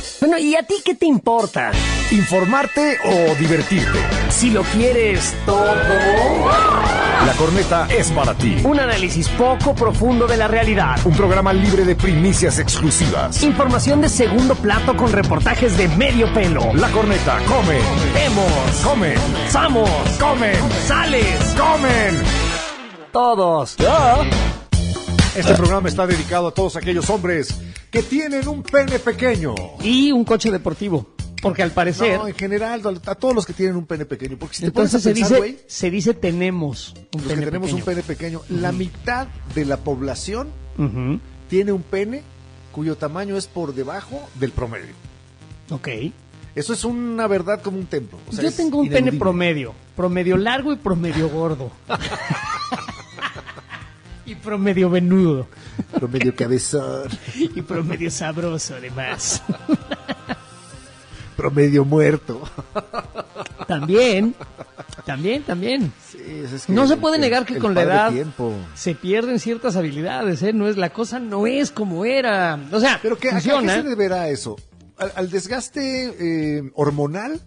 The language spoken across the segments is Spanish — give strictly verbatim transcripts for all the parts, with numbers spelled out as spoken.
Bueno, ¿y a ti qué te importa? ¿Informarte o divertirte? Si lo quieres todo... La Corneta es para ti. Un análisis poco profundo de la realidad. Un programa libre de primicias exclusivas. Información de segundo plato con reportajes de medio pelo. La Corneta come. Vemos. Comen. Samos. Comen. Sales. Comen. Todos. Este programa está dedicado a todos aquellos hombres que tienen un pene pequeño. Y un coche deportivo. Porque al parecer... No, en general, a todos los que tienen un pene pequeño. Porque si te entonces pones a pensar, se, güey, dice, se dice tenemos un los pene que tenemos pequeño. un pene pequeño, uh-huh. La mitad de la población uh-huh. tiene un pene cuyo tamaño es por debajo del promedio. Ok. Eso es una verdad como un templo. O sea, yo tengo un ineludible. Pene promedio. Promedio largo y promedio gordo. Y promedio venudo. Promedio cabezón. Y promedio sabroso, además. Promedio muerto. También, también, también. Sí, es que no el, se puede el, negar que el con la edad tiempo. se pierden ciertas habilidades, ¿eh? No es, la cosa no es como era. O sea, ¿pero qué, funciona. ¿a qué se deberá eso? ¿Al, al desgaste eh, hormonal?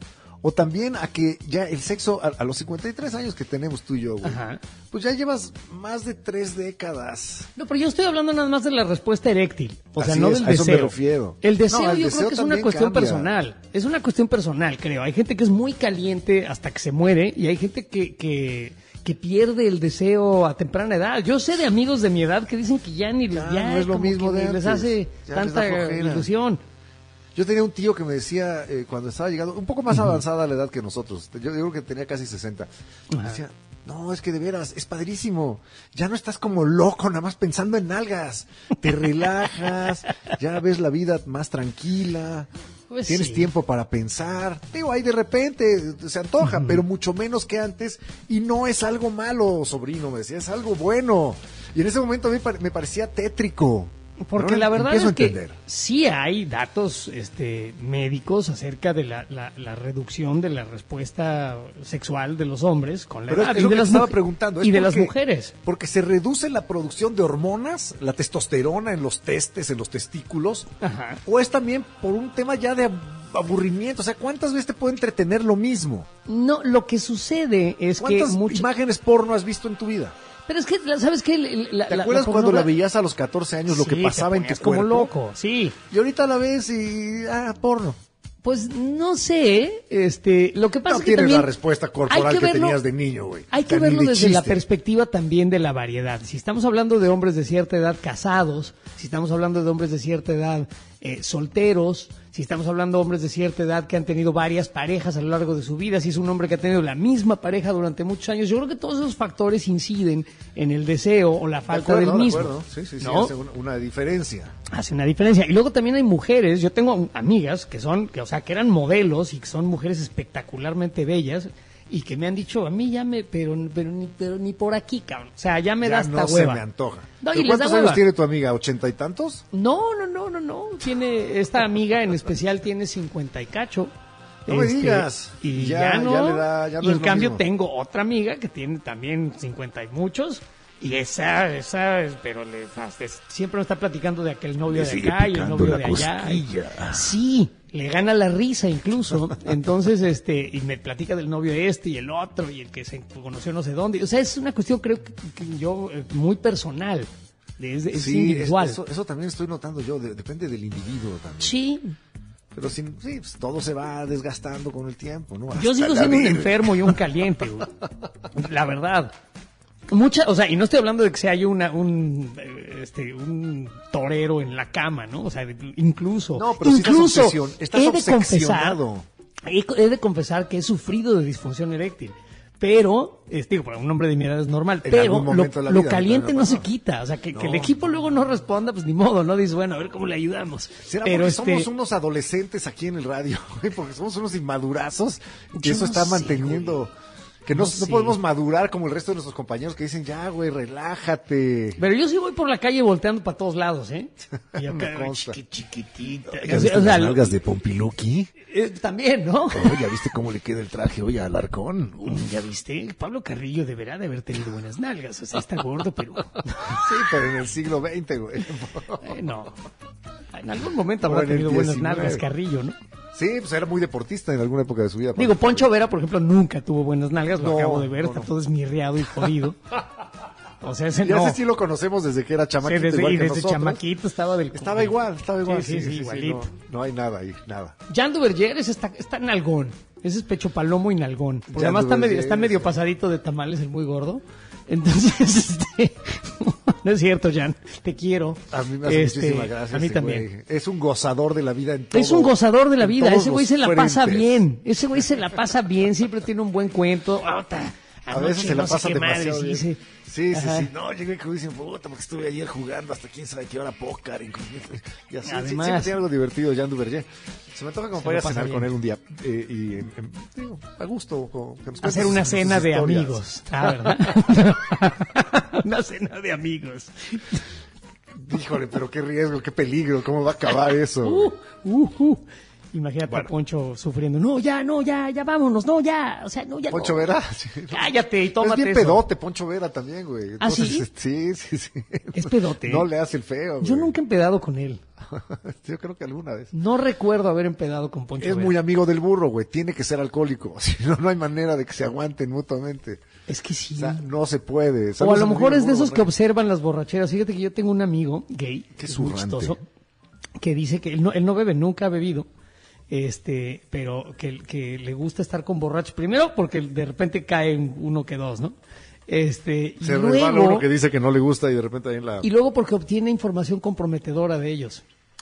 O también a que ya el sexo, a, a los cincuenta y tres años que tenemos tú y yo, güey, Ajá. pues ya llevas más de tres décadas. No, pero yo estoy hablando nada más de la respuesta eréctil, o sea, Así no es, del a eso deseo. me refiero. El deseo No, el yo deseo creo que es una también cuestión cambia. personal, es una cuestión personal, creo. Hay gente que es muy caliente hasta que se muere y hay gente que, que, que pierde el deseo a temprana edad. Yo sé de amigos de mi edad que dicen que ya ni Ya, ya no es lo como mismo que de ni les antes. hace Ya tanta les da flojera. ilusión. Yo tenía un tío que me decía, eh, cuando estaba llegando, un poco más avanzada la edad que nosotros, yo, yo creo que tenía casi sesenta, me Ajá. decía, no, es que de veras, es padrísimo, ya no estás como loco, nada más pensando en nalgas, te relajas, ya ves la vida más tranquila, Pues tienes sí. tiempo para pensar, digo, ahí de repente se antoja, uh-huh. pero mucho menos que antes, y no es algo malo, sobrino, me decía, es algo bueno, y en ese momento a mí me parecía tétrico. Porque Ahora la verdad empiezo es que a entender. sí hay datos este, médicos acerca de la, la, la reducción de la respuesta sexual de los hombres con la Pero edad es y lo de que las, te estaba mu- preguntando, ¿es y de porque- las mujeres. Porque se reduce la producción de hormonas, la testosterona en los testes, en los testículos, Ajá. o es también por un tema ya de ab- aburrimiento. O sea, ¿cuántas veces te puede entretener lo mismo? No, lo que sucede es que ¿Cuántas mucho- imágenes porno has visto en tu vida? pero es que ¿sabes qué? La, ¿Te la- acuerdas la cuando la pornogra- veías a los catorce años, lo Sí, que te pasaba en tu ponías cuerpo? como loco, sí. Y ahorita la ves y... ah, porno. Pues no sé, este, lo que pasa No es que tienes también la respuesta corporal hay que, que verlo- tenías de niño, güey. Hay O que sea, ni verlo de desde la chiste. perspectiva también de la variedad. Si estamos hablando de hombres de cierta edad casados, si estamos hablando de hombres de cierta edad eh, solteros, si estamos hablando de hombres de cierta edad que han tenido varias parejas a lo largo de su vida, si es un hombre que ha tenido la misma pareja durante muchos años, yo creo que todos esos factores inciden en el deseo o la De falta acuerdo, del de mismo. acuerdo. Sí, sí, sí, ¿no? hace una, una diferencia. Hace una diferencia. Y luego también hay mujeres, yo tengo amigas que son, que, o sea, que eran modelos y que son mujeres espectacularmente bellas y que me han dicho, a mí ya me, pero, pero, ni, pero ni por aquí, cabrón. O sea, ya me da Ya hasta no hueva. se me antoja. No, y ¿Pero les ¿Cuántos da años hueva. tiene tu amiga? ¿Ochenta y tantos? No, no, no, no, no. Tiene, esta amiga en especial tiene cincuenta y cacho. No me digas. Y Ya- ya, no. ya le da- ya no y es en lo cambio mismo. tengo otra amiga que tiene también cincuenta y muchos. Y esa, esa, es- pero le, es- siempre me está platicando de aquel novio Le de sigue acá y el picando novio la de allá. cosquilla. Sí, le gana la risa incluso. Entonces, este, y me platica del novio este y el otro y el que se conoció no sé dónde. O sea, es una cuestión creo que, que yo, eh, muy personal. Es, es Sí, individual. es- eso, eso también estoy notando yo, de- depende del individuo también. Sí. Pero sin, sí, pues, todo se va desgastando con el tiempo, ¿no? Yo Hasta sigo la siendo un virgen. enfermo y un caliente, güey. La verdad. Mucha, o sea, y no estoy hablando de que sea yo una, un, eh, este, un torero en la cama, ¿no? O sea, de- incluso, No, pero sí estás incluso obsesión- estás he de confesar, obsesionado. he, he de confesar que he sufrido de disfunción eréctil. Pero, este, digo, para un hombre de mi edad es normal, En pero algún lo, momento de la lo vida, caliente claro, no se no. quita. O sea, que, que el No, equipo luego no responda, pues ni modo, ¿no? Dices, bueno, a ver cómo le ayudamos. ¿Será pero porque este, somos unos adolescentes aquí en el radio, güey? Porque somos unos inmadurazos, que Yo eso no está sé, manteniendo... Que no, No no sé. podemos madurar como el resto de nuestros compañeros que dicen, ya, güey, relájate. Pero yo sí voy por la calle volteando para todos lados, ¿eh? Y acá, Me consta. chiqui- chiquitita. ¿Ya O viste sea, las nalgas de Pompiluki? eh, también, ¿no? Oh, ¿ya viste cómo le queda el traje hoy a Alarcón? Uh, ¿Ya viste? Pablo Carrillo deberá de haber tenido buenas nalgas. O sea, está gordo, pero... Sí, pero en el siglo veinte, güey. Eh, no. En algún momento O habrá en el tenido buenas diecinueve. nalgas Carrillo, ¿no? Sí, pues era muy deportista en alguna época de su vida. Digo, Poncho Vera, por ejemplo, nunca tuvo buenas nalgas. Lo No, acabo de ver, no, está no. todo esmirriado y jodido. O sea, ese Ya no. ese sí lo conocemos desde que era Sí, chamaquito, desde, igual y que desde nosotros. chamaquito estaba del... Estaba igual, estaba igual. Sí, sí, sí, igualito. no, no hay nada ahí, nada. Jan Duverger ese está, está nalgón. Ese es pecho palomo y nalgón. Porque Jan además está medio, Duverger, está medio sí. pasadito de tamales, el muy gordo. Entonces, este... no es cierto, Jan. Te quiero. A mí me hace Este, muchísimas gracias. A mí ese también. güey. Es un gozador de la vida en todo. Es un gozador de la en vida. todos Ese güey los se la pasa frentes. bien. Ese güey se la pasa bien. Siempre tiene un buen cuento. Ota, A veces anoche se la no sé pasa qué demasiado madres bien. hice. Sí, sí, Ajá. sí. No, llegué que dicen, puta, porque estuve ayer jugando hasta quién sabe qué hora póker. Y así, Además. sí, siempre tiene algo divertido, Jan Duverger. Se me antoja como Se para ir a lo pasa cenar bien. con él un día. Eh, y, en- en- digo, a gusto. o que nos cuente Hacer sus- una sus cena de historias. amigos. Ah, ¿verdad? Una cena de amigos. Híjole, pero qué riesgo, qué peligro, cómo va a acabar eso. Uh, uh, uh. Imagínate Bueno. a Poncho sufriendo. No, ya, no, ya, ya vámonos. No, ya. O sea, no, ya. Poncho no. Vera. Sí. Cállate y tómate Es bien eso. pedote, Poncho Vera también, güey. ¿Ah, sí? Entonces, sí, sí, sí. Es pedote. No le hace el feo, Yo güey. nunca he empedado con él. Yo creo que alguna vez. No recuerdo haber empedado con Poncho Es Vera. muy amigo del burro, güey. Tiene que ser alcohólico. Si no, no hay manera de que se aguanten mutuamente. Es que sí. O sea, no se puede. O a Saludos lo mi mejor amigo es de burro, esos que ¿no? observan las borracheras. Fíjate que yo tengo un amigo gay, Qué es muy zurrante. chistoso, que dice que él no, él no bebe, nunca ha bebido, este, pero que, que le gusta estar con borrachos. Primero porque de repente cae uno que dos, ¿no? Este, y Se resbala luego, uno que dice que no le gusta y de repente ahí en la... y luego porque obtiene información comprometedora de ellos.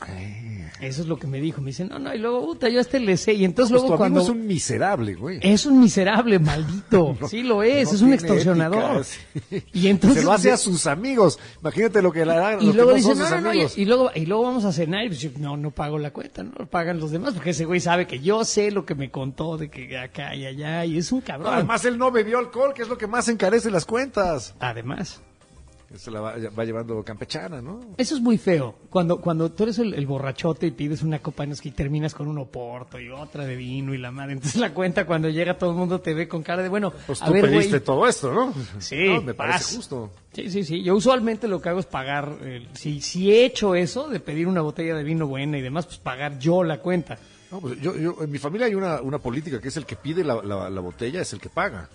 Eso es lo que me dijo. Me dice, no, no, y luego, puta, yo a este le sé. Y entonces Pues luego tu amigo cuando... es un miserable, güey. Es un miserable, maldito. No, Sí lo es, no es un tiene extorsionador. ética, sí. Y entonces Se lo hace a sus amigos. Imagínate lo que le harán y los luego que no dice, son no, sus no, no, y, amigos. y luego y luego vamos a cenar y pues, yo, no, no pago la cuenta, no lo pagan los demás, porque ese güey sabe que yo sé lo que me contó de que acá y allá, y es un cabrón. Además, él no bebió alcohol, que es lo que más encarece las cuentas. Además, Se la va, va llevando campechana, ¿no? eso es muy feo. Cuando cuando tú eres el, el borrachote y pides una copa de whisky y terminas con un oporto y otra de vino y la madre, entonces la cuenta cuando llega todo el mundo te ve con cara de, bueno, Pues a tú ver, pediste güey. todo esto, ¿no? Sí, No, me parece paz. justo. Sí, sí, sí. Yo usualmente lo que hago es pagar, eh, si, si he hecho eso, de pedir una botella de vino buena y demás, pues pagar yo la cuenta. No, pues yo, yo, en mi familia hay una, una política que es el que pide la, la, la botella, es el que paga.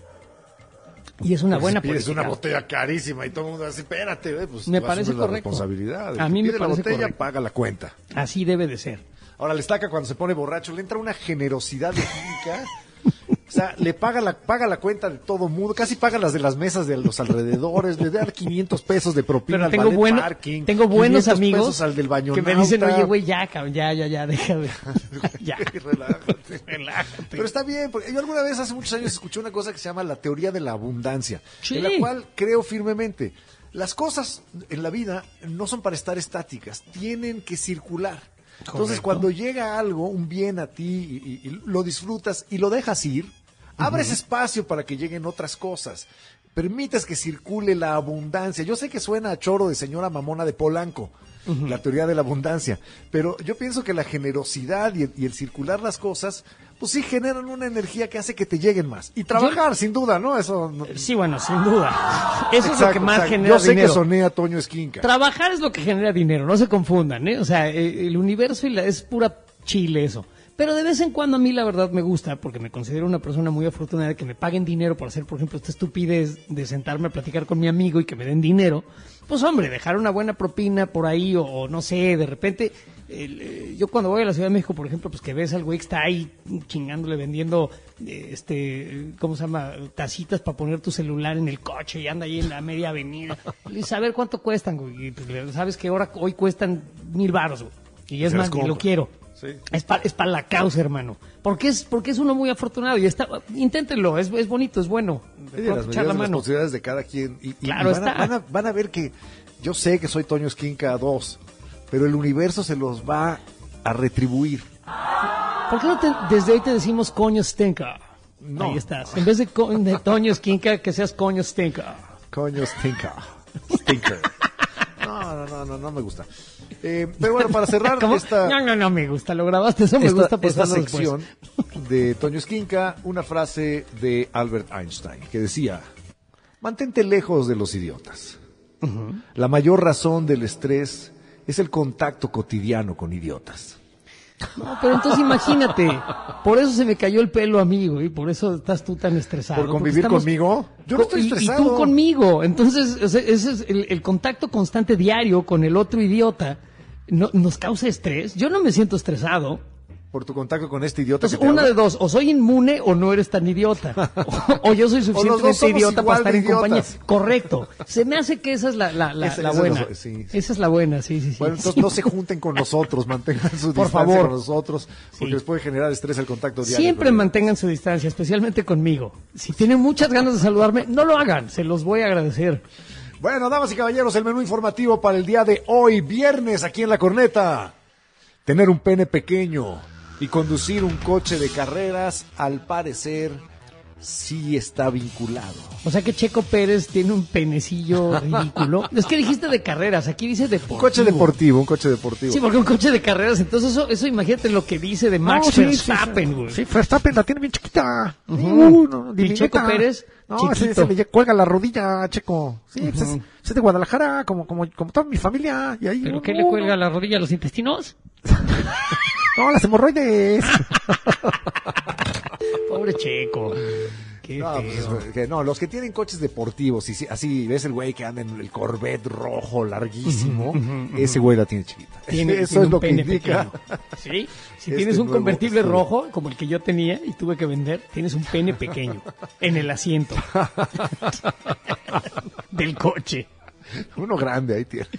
Y es una Pues buena si pides política. una botella carísima y todo el mundo dice, espérate, ve, pues Me tú parece asumes la correcto. responsabilidad. El A que mí me pide la parece botella correcto. paga la cuenta. Así debe de ser. Ahora, le estaca cuando se pone borracho, le entra una generosidad de química. O sea, le paga la, paga la cuenta de todo mundo, casi paga las de las mesas de los alrededores, le da quinientos pesos de propina Pero al tengo, ballet bueno, parking, tengo buenos quinientos amigos pesos al del baño que me dicen, oye, güey, ya, cabrón, ya, ya, ya, déjame. Ya. Relájate. Relájate. Pero está bien, porque yo alguna vez hace muchos años escuché una cosa que se llama la teoría de la abundancia, Sí. en la cual creo firmemente. Las cosas en la vida no son para estar estáticas, tienen que circular. Entonces, Correcto. cuando llega algo, un bien a ti, y, y- y lo disfrutas y lo dejas ir, abres espacio para que lleguen otras cosas. Permites que circule la abundancia. Yo sé que suena a choro de señora mamona de Polanco, la teoría de la abundancia, pero yo pienso que la generosidad y el, y el circular las cosas, pues sí generan una energía que hace que te lleguen más. Y trabajar, sin duda, ¿no? Eso no- Sí, bueno, sin duda. Eso es lo Exacto, que más exacto. genera Yo sé dinero. que soné a Toño Esquinca. Trabajar es lo que genera dinero, no se confundan, ¿eh? O sea, eh, el universo y la, es pura chile eso. Pero de vez en cuando a mí la verdad me gusta, porque me considero una persona muy afortunada de que me paguen dinero por hacer, por ejemplo, esta estupidez de sentarme a platicar con mi amigo y que me den dinero. Pues hombre, dejar una buena propina por ahí o, o no sé, de repente... el, eh, yo cuando voy a la Ciudad de México, por ejemplo, pues que ves al güey que está ahí chingándole, vendiendo, eh, este, ¿cómo se llama? Tacitas para poner tu celular en el coche y anda ahí en la media avenida. Le dices, a ver cuánto cuestan, güey. Y pues, le- sabes que ahora hoy cuestan mil baros, güey. Y es Se las más, ni lo compra. quiero. Sí. Es para es pa la causa, hermano. Porque es porque es uno muy afortunado y está, inténtenlo, es, es bonito, es bueno. Sí, De las pronto echar medidas la de mano. responsabilidades de cada quien. Y, y- Claro y van, a, está. van, a, van a ver que yo sé que soy Toño Esquinca dos, pero el universo se los va a retribuir. ¿Por qué no te- desde hoy te decimos coño Stenka? No. Ahí estás. En vez de, co- de Toño Esquinca, que seas Coño Stinka. Coño, stinker. Stinker. No, no, no, no, no me gusta. Eh, pero bueno, para cerrar ¿Cómo? esta... No, no, no me gusta. Lo grabaste, eso me esta, gusta esta pasarlo después. sección de Toño Esquinca, una frase de Albert Einstein que decía: mantente lejos de los idiotas. Uh-huh. La mayor razón del estrés es el contacto cotidiano con idiotas. No, pero entonces imagínate, por eso se me cayó el pelo a mí, güey, por eso estás tú tan estresado. ¿Por convivir estamos... conmigo? Yo no estoy y, estresado. Y tú conmigo, entonces ese, ese es el, el contacto constante diario con el otro idiota. No, ¿nos causa estrés? Yo no me siento estresado. Por tu contacto con este idiota. Entonces, que te una habla. de dos, o soy inmune o no eres tan idiota. O, o yo soy suficientemente idiota para estar en compañía. Correcto. Se me hace que esa es la, la, la, Esa- la esa buena. es- sí, sí. Esa es la buena, sí, sí, sí. Bueno, entonces no se junten con nosotros, mantengan su Por distancia favor. con nosotros, porque Sí. les puede generar estrés el contacto diario. Siempre con ellos. mantengan su distancia, especialmente conmigo. Si tienen muchas ganas de saludarme, no lo hagan, se los voy a agradecer. Bueno, damas y caballeros, el menú informativo para el día de hoy, viernes, aquí en La Corneta. Tener un pene pequeño y conducir un coche de carreras, al parecer, sí está vinculado. O sea que Checo Pérez tiene un penecillo ridículo. Es que dijiste de carreras, aquí dice deportivo. Un coche deportivo, un coche deportivo. Sí, porque un coche de carreras, entonces eso, eso imagínate lo que dice de Max No, sí, Verstappen, güey. Sí, Verstappen la tiene bien chiquita. Ujú. Uh, no, Y diminuta. Checo Pérez, no, chiquito. se, se le cuelga la rodilla a Checo. Sí, pues Ujú. es, es de Guadalajara, como, como, como toda mi familia. Y ahí, ¿Pero no, qué le no, cuelga la rodilla a los intestinos? No, las hemorroides. Pobre Checo. Qué No, feo. pues, que no, los que tienen coches deportivos, y si- así ves el güey que anda en el Corvette rojo larguísimo, ese güey la tiene chiquita. Tiene, Eso tiene es un lo que pene indica. pequeño. Sí, si este tienes un nuevo convertible estudio. rojo, como el que yo tenía y tuve que vender, tienes un pene pequeño en el asiento del coche. Uno grande ahí tiene.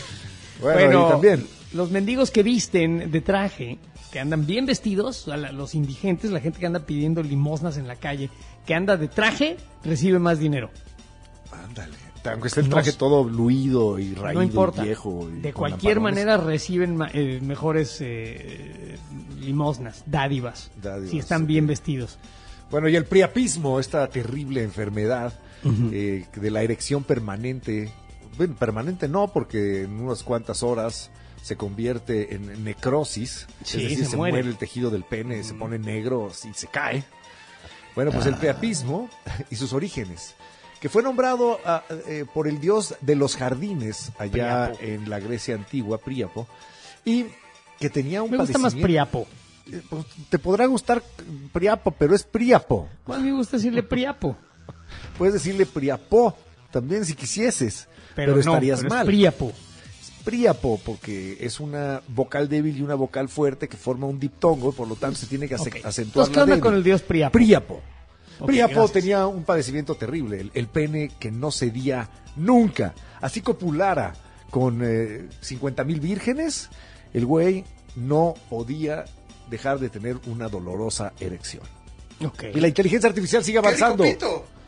Bueno, Bueno, y también, los mendigos que visten de traje, que andan bien vestidos, a la- los indigentes, la gente que anda pidiendo limosnas en la calle, que anda de traje, recibe más dinero. ándale, aunque esté el No traje s- todo luido y raído No importa. y viejo. y De con cualquier lamparones. manera reciben ma- eh, mejores eh, limosnas, dádivas, Dádivas, si están ok. bien vestidos. Bueno, y el priapismo, esta terrible enfermedad eh, de la erección permanente. Bueno, permanente no, porque en unas cuantas horas se convierte en necrosis, Sí, es decir, se se, muere. muere el tejido del pene, se pone negro y se cae. Bueno, pues el priapismo y sus orígenes, que fue nombrado ah, eh, por el dios de los jardines allá Priapo. en la Grecia antigua, Príapo, y que tenía un Me gusta más padecimiento- Priapo. Eh, pues, te podrá gustar Priapo, pero es Príapo. A mí me gusta decirle Priapo, Puedes decirle Priapo también si quisieses, pero, pero, no, estarías pero es mal. Priapo. Príapo, porque es una vocal débil y una vocal fuerte que forma un diptongo, por lo tanto se tiene que ace- Ok. acentuar Entonces, ¿qué la onda débil. con el dios Priapo? Príapo. Ok, Príapo gracias. tenía un padecimiento terrible, el, el pene que no cedía nunca. Así copulara con eh, cincuenta mil vírgenes, el güey no podía dejar de tener una dolorosa erección. Ok. Y la inteligencia artificial sigue avanzando. ¡Qué rico pito!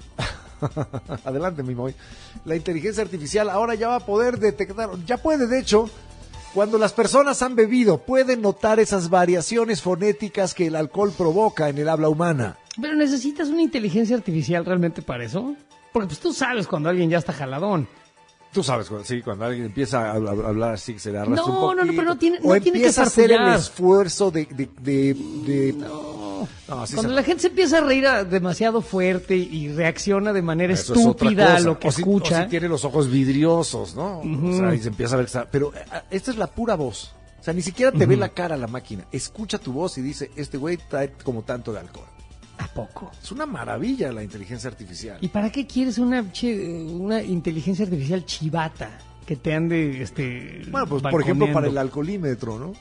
Adelante, mi Moy. La inteligencia artificial ahora ya va a poder detectar, ya puede, de hecho, cuando las personas han bebido, pueden notar esas variaciones fonéticas que el alcohol provoca en el habla humana. Pero necesitas una inteligencia artificial realmente para eso. Porque pues tú sabes cuando alguien ya está jaladón. Tú sabes, cuando, sí, cuando alguien empieza a, a- a hablar así, que se le arrastra No, un no, no, poquito, pero no tiene- o no tiene que empieza a hacer el farfullar. esfuerzo de... de, de, de- No. No, sí Cuando se- la gente se empieza a reír a- demasiado fuerte y reacciona de manera Eso es otra estúpida a cosa. lo que o si, escucha. o si tiene los ojos vidriosos, ¿no? O sea, y se empieza a ver que está... Pero eh, esta es la pura voz. O sea, ni siquiera te ve la cara la máquina. Escucha tu voz y dice, este güey trae como tanto de alcohol. ¿A poco? Es una maravilla la inteligencia artificial. ¿Y para qué quieres una, che- una inteligencia artificial chivata que te ande este Bueno, pues por ejemplo para el balconeando? alcoholímetro, ¿no?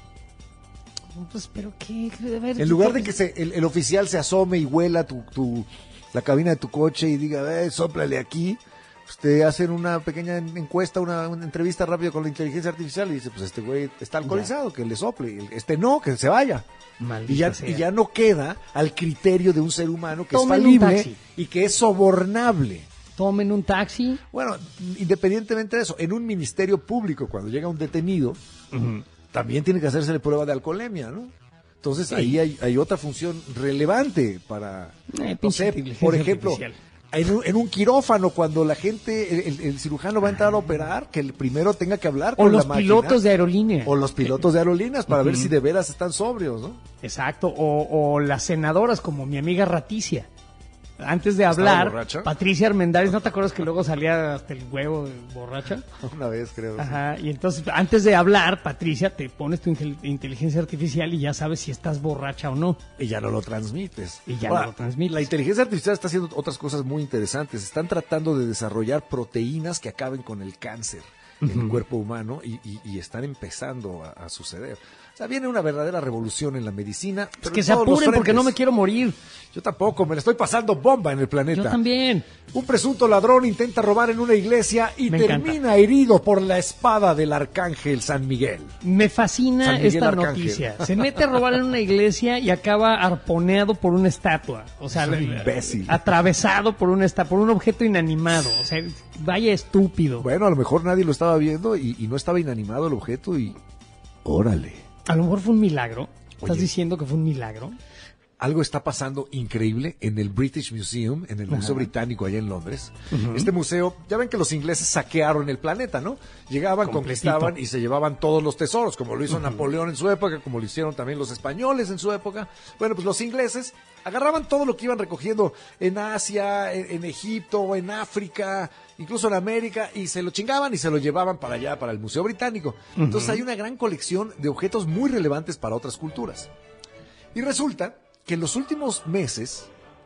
Pues, pero qué, a ver, En lugar de que se, el, el oficial se asome y huela tu, tu, la cabina de tu coche y diga, eh, sóplale aquí, pues te hacen una pequeña en- encuesta, una, una entrevista rápida con la inteligencia artificial y dice, pues este güey está alcoholizado, que le sople, este no, que se vaya. Maldita Y ya, sea. y ya no queda al criterio de un ser humano que Tomen es un falible taxi. y que es sobornable. Tomen un taxi. Bueno, independientemente de eso, en un ministerio público, cuando llega un detenido, también tiene que hacerse prueba de alcoholemia, ¿no? Entonces Sí. ahí hay, hay otra función relevante para, Eh, no pinche sé, inteligencia por ejemplo, artificial. en un, en un quirófano, cuando la gente, el, el cirujano va a entrar a operar, que el primero tenga que hablar O con los la máquina. pilotos de aerolínea. O los pilotos de aerolíneas para ver si de veras están sobrios, ¿no? Exacto, o, o las senadoras como mi amiga Raticia. Antes de ¿Estaba hablar, borracha? Patricia Armendáriz, ¿no te acuerdas que luego salía hasta el huevo de borracha? Una vez, creo. sí. Ajá, y entonces antes de hablar, Patricia, te pones tu ingel- inteligencia artificial y ya sabes si estás borracha o no. Y ya no lo transmites. Y ya no lo transmites. La inteligencia artificial está haciendo otras cosas muy interesantes. Están tratando de desarrollar proteínas que acaben con el cáncer en el cuerpo humano y, y- y están empezando a, a suceder. O sea, viene una verdadera revolución en la medicina. Es pero que en se todos los apuren porque no me frentes. quiero morir. Yo tampoco, me la estoy pasando bomba en el planeta. Yo también. Un presunto ladrón intenta robar en una iglesia y Me termina encanta. herido por la espada del arcángel San Miguel. Me fascina San Miguel esta Arcángel. noticia. Se mete a robar en una iglesia y acaba arponeado por una estatua. O sea, Es un eh, imbécil. atravesado por una esta- por un objeto inanimado. O sea, vaya estúpido. Bueno, a lo mejor nadie lo estaba viendo y, y no estaba inanimado el objeto y... Órale. A lo mejor fue un milagro. ¿Estás Oye. diciendo que fue un milagro? Algo está pasando increíble en el British Museum, en el Museo Británico allá en Londres. Este museo, ya ven que los ingleses saquearon el planeta, ¿no? Llegaban, Completito. conquistaban y se llevaban todos los tesoros, como lo hizo Napoleón en su época, como lo hicieron también los españoles en su época. Bueno, pues los ingleses agarraban todo lo que iban recogiendo en Asia, en, en Egipto, en África, incluso en América, y se lo chingaban y se lo llevaban para allá, para el Museo Británico. Entonces hay una gran colección de objetos muy relevantes para otras culturas. Y resulta que en los últimos meses,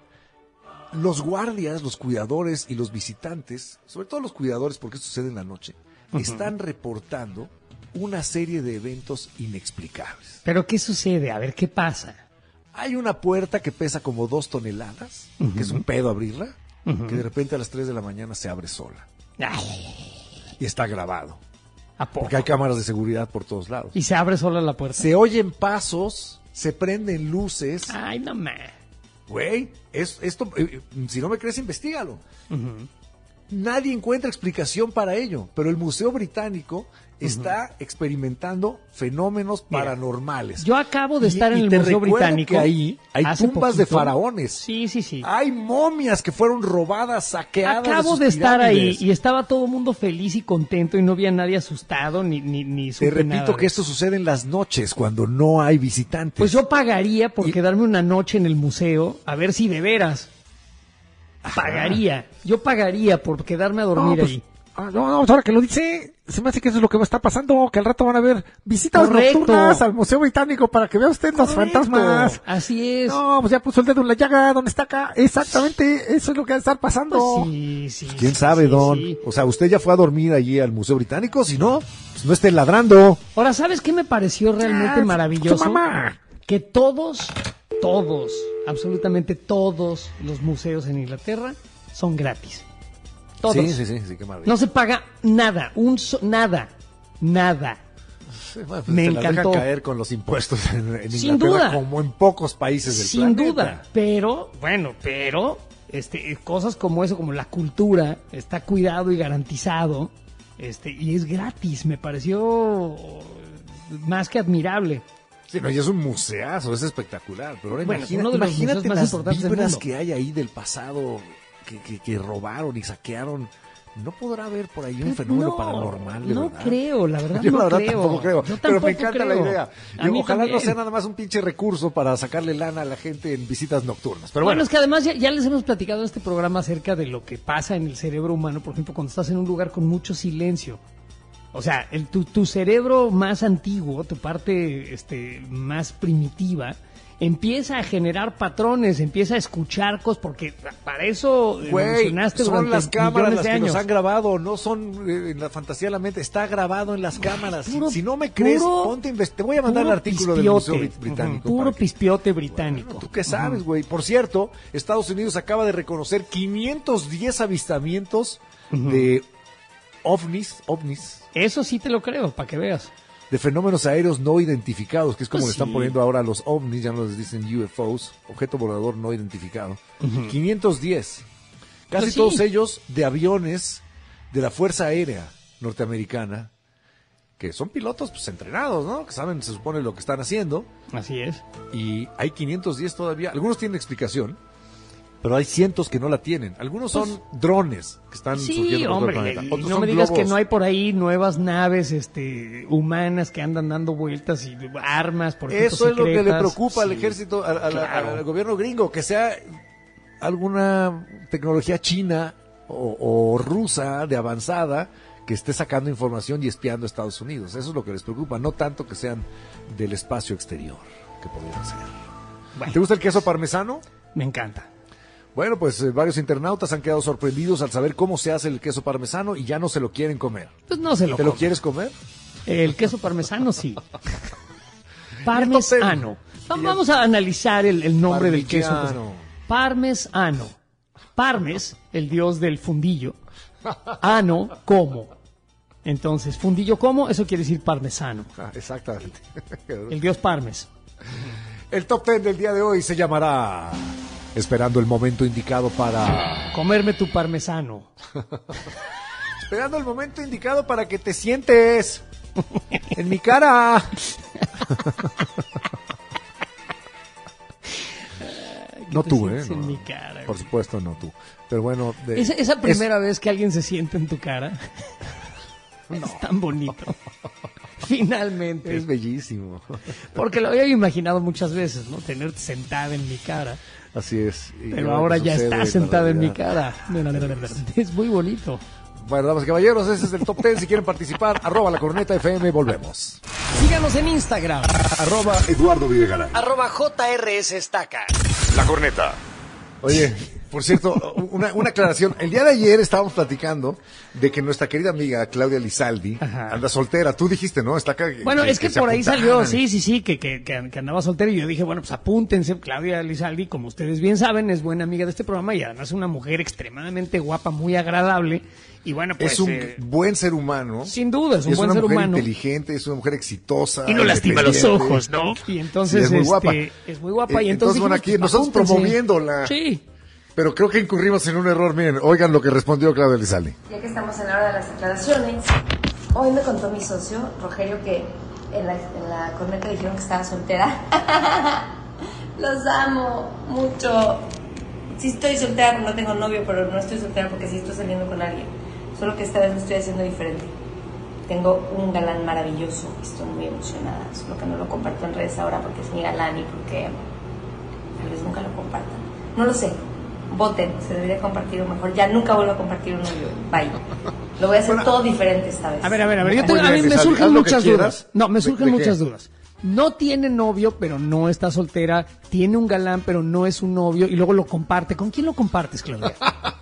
los guardias, los cuidadores y los visitantes, sobre todo los cuidadores porque esto sucede en la noche, están reportando una serie de eventos inexplicables. ¿Pero qué sucede? A ver, ¿qué pasa? Hay una puerta que pesa como dos toneladas, que es un pedo abrirla, que de repente a las tres de la mañana se abre sola. Ay, Y está grabado, ¿a poco? porque hay cámaras de seguridad por todos lados. Y se abre sola la puerta. Se oyen pasos, se prenden luces. Ay, no me. Güey, es, esto, eh, eh, si no me crees, investigalo. Nadie encuentra explicación para ello, pero el Museo Británico está experimentando fenómenos Mira, paranormales. Yo acabo de Y- estar y en el te Museo recuerdo Británico. que ahí hay hace tumbas de poquito. faraones. Sí, sí, sí. Hay momias que fueron robadas, saqueadas. Acabo sus de estar ahí pirámides. y estaba todo el mundo feliz y contento y no había nadie asustado ni ni ni Te supe repito nada que de esto eso. sucede en las noches, cuando no hay visitantes. Pues yo pagaría por Y- quedarme una noche en el museo a ver si de veras pagaría. Yo pagaría por quedarme a dormir No, pues, ahí. ah, no, no, pues ahora que lo dice, se me hace que eso es lo que va a estar pasando, que al rato van a haber visitas Correcto. nocturnas al Museo Británico para que vea usted los Correcto. fantasmas. Así es. No, pues ya puso el dedo en la llaga, ¿dónde está acá? Exactamente, eso es lo que va a estar pasando. Pues sí, sí. ¿Quién sí, sabe, sí, Don? sí. O sea, usted ya fue a dormir allí al Museo Británico, si no, pues no esté ladrando. Ahora, ¿sabes qué me pareció realmente Ah, maravilloso? su mamá. Que todos, todos, absolutamente todos los museos en Inglaterra son gratis. Todos. Sí, sí, sí, sí, qué maravilla. No se paga nada, un so- nada, nada. Sí, bueno, pues me te las dejan encantó. caer con los impuestos en, en Sin Inglaterra, duda. como en pocos países del Sin planeta. duda, pero, bueno, pero, este, cosas como eso, como la cultura, está cuidado y garantizado, este, y es gratis, me pareció más que admirable. Sí, no, y es un museazo, es espectacular. Pero ahora Bueno, imagina- uno de los imagínate museos más las importantes del vibras mundo. que hay ahí del pasado que, que, que robaron y saquearon. No podrá haber por ahí un fenómeno No, paranormal, de no verdad. creo, la verdad Yo no la verdad creo. tampoco creo. Yo pero me tampoco encanta creo. la idea. A Y mí ojalá no también. sea nada más un pinche recurso para sacarle lana a la gente en visitas nocturnas. Pero bueno, bueno, es que además ya, ya les hemos platicado en este programa acerca de lo que pasa en el cerebro humano, por ejemplo, cuando estás en un lugar con mucho silencio. O sea, el, tu, tu cerebro más antiguo, tu parte este, más primitiva, empieza a generar patrones, empieza a escuchar cosas, porque para eso eh, güey, mencionaste son durante las cámaras millones las de que años. nos han grabado, no son eh, en la fantasía de la mente, está grabado en las cámaras. Puro- si no me crees, puro- ponte a investigar. Te voy a mandar el Puro artículo del pispiote. Museo Brit- Británico. Ujú, puro para que- pispiote británico. Bueno, ¿tú qué sabes, güey? Por cierto, Estados Unidos acaba de reconocer quinientos diez avistamientos de ovnis, ovnis, Eso sí te lo creo, para que veas. de fenómenos aéreos no identificados, que es como Pues le están sí. poniendo ahora a los ovnis, ya no les dicen U F Os, objeto volador no identificado. quinientos diez. Casi Pues sí. todos ellos de aviones de la Fuerza Aérea norteamericana, que son pilotos pues entrenados, ¿no? Que saben, se supone, lo que están haciendo. Así es. Y hay quinientos diez todavía. Algunos tienen explicación, pero hay cientos que no la tienen. Algunos son Pues, drones que están sí, surgiendo por todo el hombre, planeta. y Otros no son me digas globos. que no hay por ahí nuevas naves este, humanas que andan dando vueltas y armas, por ejemplo, Eso es lo que le secretas. preocupa al Sí. ejército, al, al- Claro. al gobierno gringo, que sea alguna tecnología china o, o rusa de avanzada que esté sacando información y espiando a Estados Unidos. Eso es lo que les preocupa, no tanto que sean del espacio exterior, que podrían ser. Bueno, ¿Te gusta el queso parmesano? me encanta. Bueno, pues eh, varios internautas han quedado sorprendidos al saber cómo se hace el queso parmesano y ya no se lo quieren comer. Pues no se lo ¿Te lo como. quieres comer? El queso parmesano, sí. Parmesano. Va- Y el- Vamos a analizar el, el nombre del queso. Parmigiano. Parmesano. Parmes, el dios del fundillo. Ano, como. Entonces, fundillo como, eso quiere decir parmesano. Ah, exactamente. El dios Parmes. El top ten del día de hoy se llamará Esperando el momento indicado para... Comerme tu parmesano. Esperando el momento indicado para que te sientes en mi cara. No te tú, ¿eh? sientes No, en mi cara, por güey. supuesto, no tú. Pero bueno... de- Esa, esa es- primera vez que alguien se siente en tu cara es tan bonito. Finalmente. Es bellísimo. Porque lo había imaginado muchas veces, ¿no? Tenerte sentada en mi cara. Así es. Y Pero ahora ahora que ya sucede está la sentada en mi realidad. cara. Es muy bonito. Bueno, damas y caballeros, ese es el top ten. Si quieren participar, arroba la corneta F M, volvemos. Síganos en Instagram. Arroba Eduardo Videgaray. Arroba J R S Estaca. La corneta. Oye, por cierto, una, una aclaración. El día de ayer estábamos platicando de que nuestra querida amiga Claudia Lizaldi Ajá. anda soltera. Tú dijiste, ¿no? Está acá, Bueno, es que, se por ahí apuntaran. salió, sí, sí, sí, que, que, que, que andaba soltera y yo dije, bueno, pues apúntense, Claudia Lizaldi, como ustedes bien saben, es buena amiga de este programa y además es una mujer extremadamente guapa, muy agradable y bueno, pues... Es un eh, buen ser humano. sin duda, es un es buen una ser mujer humano. inteligente, es una mujer exitosa. Y no lastima los independiente. ojos, ¿no? Y entonces, Sí, es muy guapa. este, es muy guapa. Eh, y entonces, entonces, bueno, dijimos, aquí pues, nosotros apúntense. promoviéndola. Sí. Pero creo que incurrimos en un error. Miren, oigan lo que respondió Claudia Lizaldi. Ya que estamos en la hora de las declaraciones, hoy me contó mi socio, Rogelio, que en la, en la corneta dijeron que estaba soltera. Los amo mucho. Sí estoy soltera porque no tengo novio, pero no estoy soltera porque sí estoy saliendo con alguien. Solo que esta vez lo estoy haciendo diferente. Tengo un galán maravilloso, estoy muy emocionada. Solo que no lo comparto en redes ahora porque es mi galán y porque tal vez nunca lo compartan. No lo sé. Voten, se debería compartir o mejor. Ya nunca vuelvo a compartir un novio. Bye. Lo voy a hacer Bueno, todo diferente esta vez. A ver, a ver, a ver. Yo Muy tengo- a bien, mí me Lizaldi, surgen haz lo que muchas quieras. dudas. No, me ¿De- surgen de muchas qué? dudas. No tiene novio, pero no está soltera. Tiene un galán, pero no es un novio. Y luego lo comparte. ¿Con quién lo compartes, Claudia?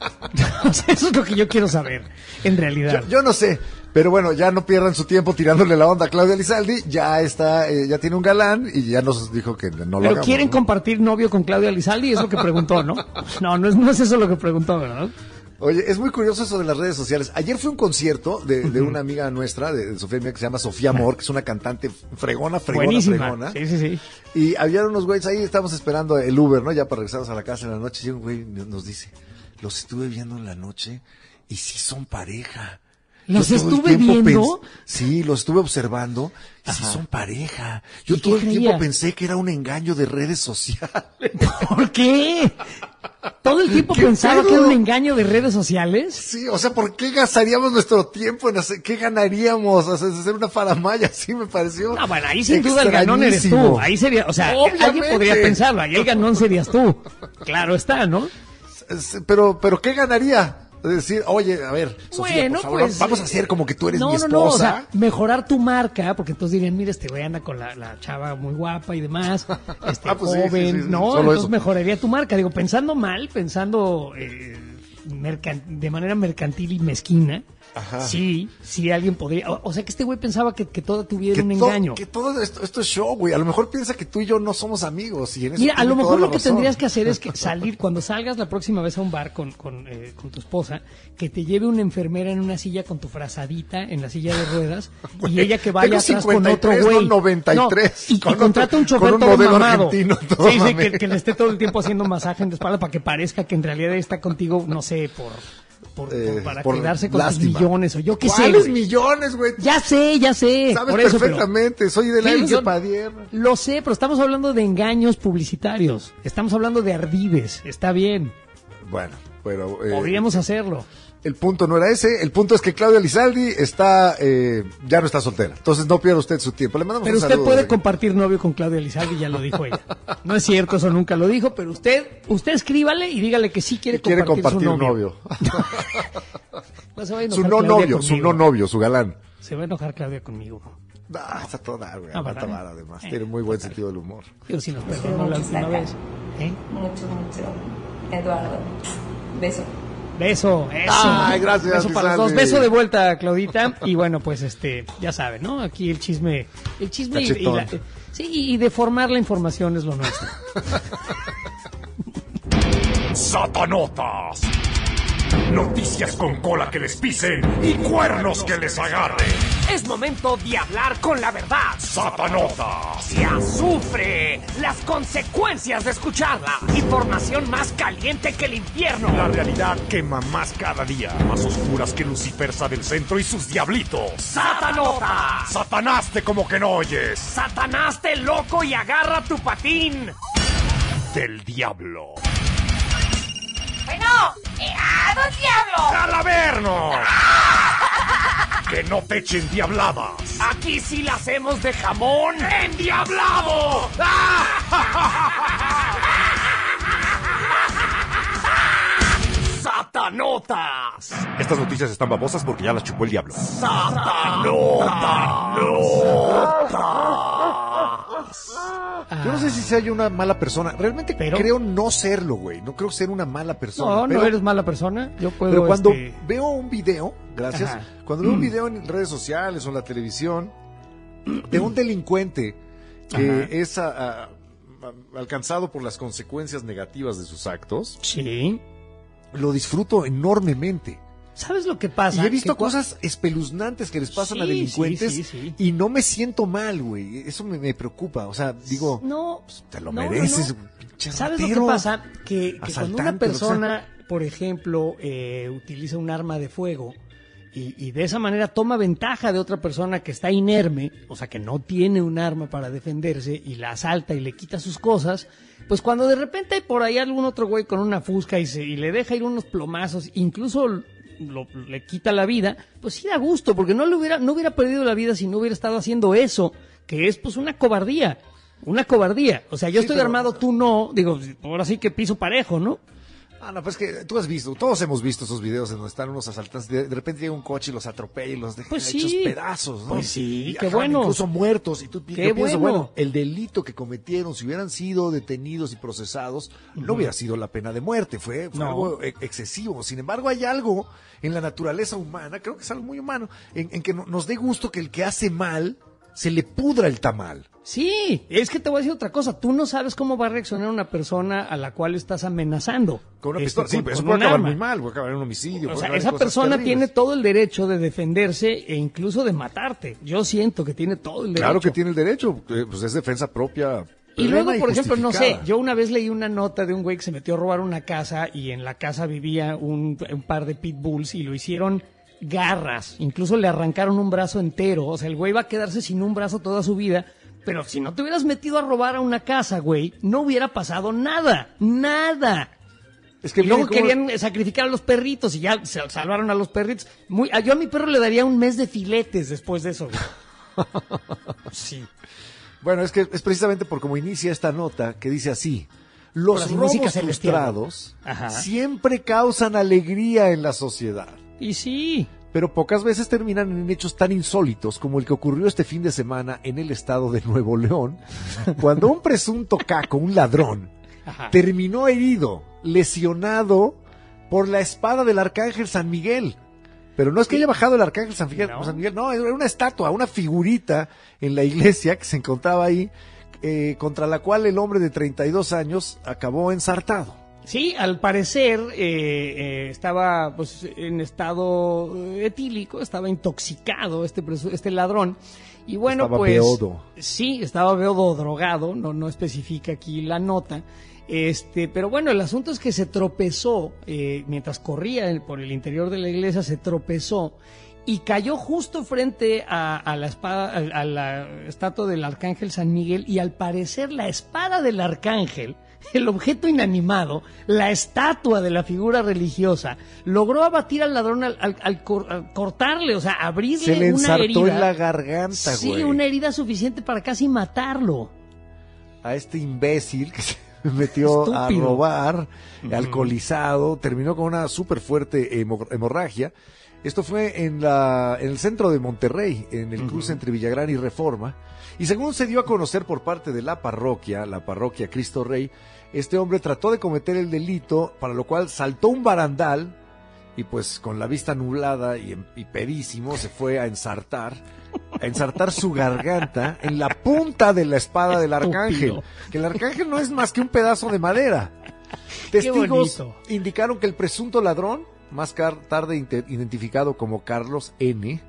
O sea, eso es lo que yo quiero saber, en realidad. Yo, yo no sé, pero bueno, ya no pierdan su tiempo tirándole la onda a Claudia Lizaldi. Ya está, eh, ya tiene un galán y ya nos dijo que no lo Pero hagamos, quieren ¿no? compartir novio con Claudia Lizaldi, es lo que preguntó, ¿no? No, no es, no es eso lo que preguntó, ¿verdad? Oye, es muy curioso eso de las redes sociales. Ayer fue un concierto de, de una amiga nuestra, de, de Sofía mía, que se llama Sofía Amor, que es una cantante fregona, fregona, Buenísima. fregona. Sí, sí, sí. Y había unos güeyes ahí, estábamos esperando el Uber, ¿no? Ya para regresarnos a la casa en la noche. Y un güey nos dice, los estuve viendo en la noche y sí son pareja. ¿Los Yo todo el estuve tiempo viendo? pens- Sí, los estuve observando y sí son pareja. Yo ¿Y todo qué el tiempo creía? pensé que era un engaño de redes sociales. ¿Por qué? ¿Todo el tiempo ¿Qué pensaba pedo? que era un engaño de redes sociales? Sí, o sea, ¿por qué gastaríamos nuestro tiempo en hacer, qué ganaríamos? O sea, hacer una faramaya, así me pareció. No, bueno, ahí sin duda el ganón eres tú. extrañísimo. Ahí sería, o sea, Obviamente. alguien podría pensarlo, ahí el ganón serías tú. Claro está, ¿no? Es- Pero, pero ¿qué ganaría? Es decir, oye, a ver, Sofía, Bueno, por favor, pues, vamos a hacer como que tú eres no, mi esposa. No, no, o sea, mejorar tu marca, porque entonces dirían, mira, este güey anda con la, la chava muy guapa y demás, este Ah, pues sí, joven, sí, sí, ¿no? solo Entonces eso. mejoraría tu marca. Digo, pensando mal, pensando eh, mercan- de manera mercantil y mezquina, Ajá. sí, sí alguien podría, o, o sea que este güey pensaba que, que todo tuviera que un to- engaño. Que todo esto, esto es show, güey. A lo mejor piensa que tú y yo no somos amigos. Y en eso Mira, a tiene lo toda mejor la lo que razón. tendrías que hacer es que salir, cuando salgas la próxima vez a un bar con, con, eh, con tu esposa, que te lleve una enfermera en una silla con tu frazadita en la silla de ruedas Güey, y ella que vaya tengo atrás con cincuenta y otro tres, güey. no noventa y tres, No, y, con y contrata otro- un chofer con un todo modelo mamado. argentino, todo sí, sí, mame. que, que le esté todo el tiempo haciendo masaje en la espalda para que parezca que en realidad está contigo, no sé, por por, Eh, por- para por quedarse con lástima. sus millones o yo qué sé. ¿Cuáles güey. millones, güey? Ya sé, ya sé. Sabes por eso, pero- perfectamente, soy de la Sí, L yo- de Padierna. Lo sé, pero estamos hablando de engaños publicitarios. Estamos hablando de ardides. Está bien. Bueno, pero... eh, Podríamos hacerlo. El punto no era ese, el punto es que Claudia Lizaldi está, eh, ya no está soltera, entonces no pierda usted su tiempo. Le mandamos Pero un usted saludo puede desde aquí. compartir novio con Claudia Elizalde, ya lo dijo ella. No es cierto, eso nunca lo dijo, pero usted usted escríbale y dígale que sí quiere Y quiere compartir, compartir su novio. novio. No se va a Su enojar no Claudia novio, su conmigo. no novio, su galán. Se va a enojar Claudia conmigo. Ah, está toda, güey, Ah, aguanta ¿verdad? vara, además, Eh, tiene muy buen sentido del humor. Pero si nos perdonó la última vez. ¿Eh? Mucho, mucho. Eduardo. Beso. Beso, eso. Ay, gracias, Beso para los dos. Lizaldi. Beso de vuelta, Claudita. Y bueno, pues este, ya saben, ¿no? Aquí el chisme, el chisme y, y Cachetón. la- sí, y deformar la información es lo nuestro. Satanotas. Noticias con cola que les pisen y cuernos que les agarren. Es momento de hablar con la verdad. Satanotas. Ya sufre las consecuencias de escucharla. Información más caliente que el infierno. La realidad quema más cada día. Más oscuras que Lucifer del centro y sus diablitos. Satanotas. Satanás te como que no oyes. Satanás te loco y agarra tu patín. Del diablo. Bueno, eh, ¡ah, dos diablos! ¡Al averno! Que no te echen diabladas. Aquí sí la hacemos de jamón endiablado. Satanotas. Estas noticias están babosas porque ya las chupó el diablo. Yo no sé si sea yo una mala persona, realmente Pero- creo no serlo, güey, no creo ser una mala persona. No, pero, no eres mala persona. Yo puedo. pero cuando este, veo un video, gracias, Ajá. cuando veo un video en redes sociales o en la televisión de un delincuente que Ajá. es a- a- a- alcanzado por las consecuencias negativas de sus actos, Sí. lo disfruto enormemente. ¿Sabes lo que pasa? Y he visto Que cua- cosas espeluznantes que les pasan a Sí, delincuentes sí, sí, sí. y no me siento mal, güey. Eso me, me preocupa. O sea, digo, No, te lo no, no, mereces, no. güey, pinche ¿Sabes lo ratero, que pasa? Que, que cuando una asaltante, lo que sea. persona, por ejemplo, eh, utiliza un arma de fuego y, y de esa manera toma ventaja de otra persona que está inerme, o sea, que no tiene un arma para defenderse y la asalta y le quita sus cosas, pues cuando de repente hay por ahí algún otro güey con una fusca y, se, y le deja ir unos plomazos, incluso lo- le quita la vida, pues sí da gusto, porque no le hubiera, no hubiera perdido la vida si no hubiera estado haciendo eso, que es pues una cobardía. Una cobardía. O sea, yo Sí, estoy pero- armado, tú no. Digo, ahora sí que piso parejo, ¿no? Ah, no, pues que tú has visto, todos hemos visto esos videos en donde están unos asaltantes, de, de repente llega un coche y los atropella y los deja Pues hechos sí. pedazos, ¿no? Pues sí, Y qué acaban bueno. incluso muertos. Y tú pi- Qué yo pienso, bueno. bueno, el delito que cometieron, si hubieran sido detenidos y procesados, no hubiera sido la pena de muerte, fue, fue No. algo e- excesivo. Sin embargo, hay algo en la naturaleza humana, creo que es algo muy humano, en, en que no- nos dé gusto que el que hace mal se le pudra el tamal. Sí, es que te voy a decir otra cosa. Tú no sabes cómo va a reaccionar una persona a la cual estás amenazando. Con una Este, pistola, sí, con- pero eso con puede un acabar arma. muy mal, puede acabar en un homicidio. O puede sea, acabar en esa cosas persona terribles. tiene todo el derecho de defenderse e incluso de matarte. Yo siento que tiene todo el derecho. Claro que tiene el derecho, eh, pues es defensa propia. Y luego, plena por ejemplo, no sé, justificada. yo una vez leí una nota de un güey que se metió a robar una casa y en la casa vivía un, un par de pitbulls y lo hicieron garras. Incluso le arrancaron un brazo entero. O sea, el güey va a quedarse sin un brazo toda su vida. Pero si no te hubieras metido a robar a una casa, güey, no hubiera pasado nada. Nada. Es que Y luego miren cómo- querían sacrificar a los perritos y ya se salvaron a los perritos. Muy, a- yo a mi perro le daría un mes de filetes después de eso, güey. Sí. Bueno, es que es precisamente por cómo inicia esta nota que dice así. Con Los la música robos celestial. frustrados Ajá. siempre causan alegría en la sociedad, Y sí. pero pocas veces terminan en hechos tan insólitos como el que ocurrió este fin de semana en el estado de Nuevo León, cuando un presunto caco, un ladrón, Ajá. terminó herido, lesionado por la espada del arcángel San Miguel. Pero no es que haya bajado el arcángel San Miguel, No. San Miguel, no, era una estatua, una figurita en la iglesia que se encontraba ahí, eh, contra la cual el hombre de treinta y dos años acabó ensartado. Sí, al parecer eh, eh, estaba pues en estado etílico, estaba intoxicado este presu- este ladrón y bueno Estaba pues beodo. sí, estaba beodo, drogado, no no especifica aquí la nota. Este, pero bueno, el asunto es que se tropezó eh, mientras corría el- por el interior de la iglesia, se tropezó y cayó justo frente a, a la espada, a, a la estatua del arcángel San Miguel y al parecer la espada del arcángel, el objeto inanimado, la estatua de la figura religiosa, logró abatir al ladrón al, al- al cor- al cortarle, o sea, abrirle Se le una ensartó herida. en la garganta, Sí, güey. una herida suficiente para casi matarlo. A este imbécil que se metió a Estúpido. robar, alcoholizado, terminó con una súper fuerte hemo- hemorragia. Esto fue en, la, en el centro de Monterrey, en el cruce entre Villagrán y Reforma. Y según se dio a conocer por parte de la parroquia, la parroquia Cristo Rey, este hombre trató de cometer el delito, para lo cual saltó un barandal y pues con la vista nublada y, y pedísimo se fue a ensartar, a ensartar su garganta en la punta de la espada del arcángel. Estúpido. Que el arcángel no es más que un pedazo de madera. Testigos bonito. indicaron que el presunto ladrón, más car- tarde inte- identificado como Carlos N.,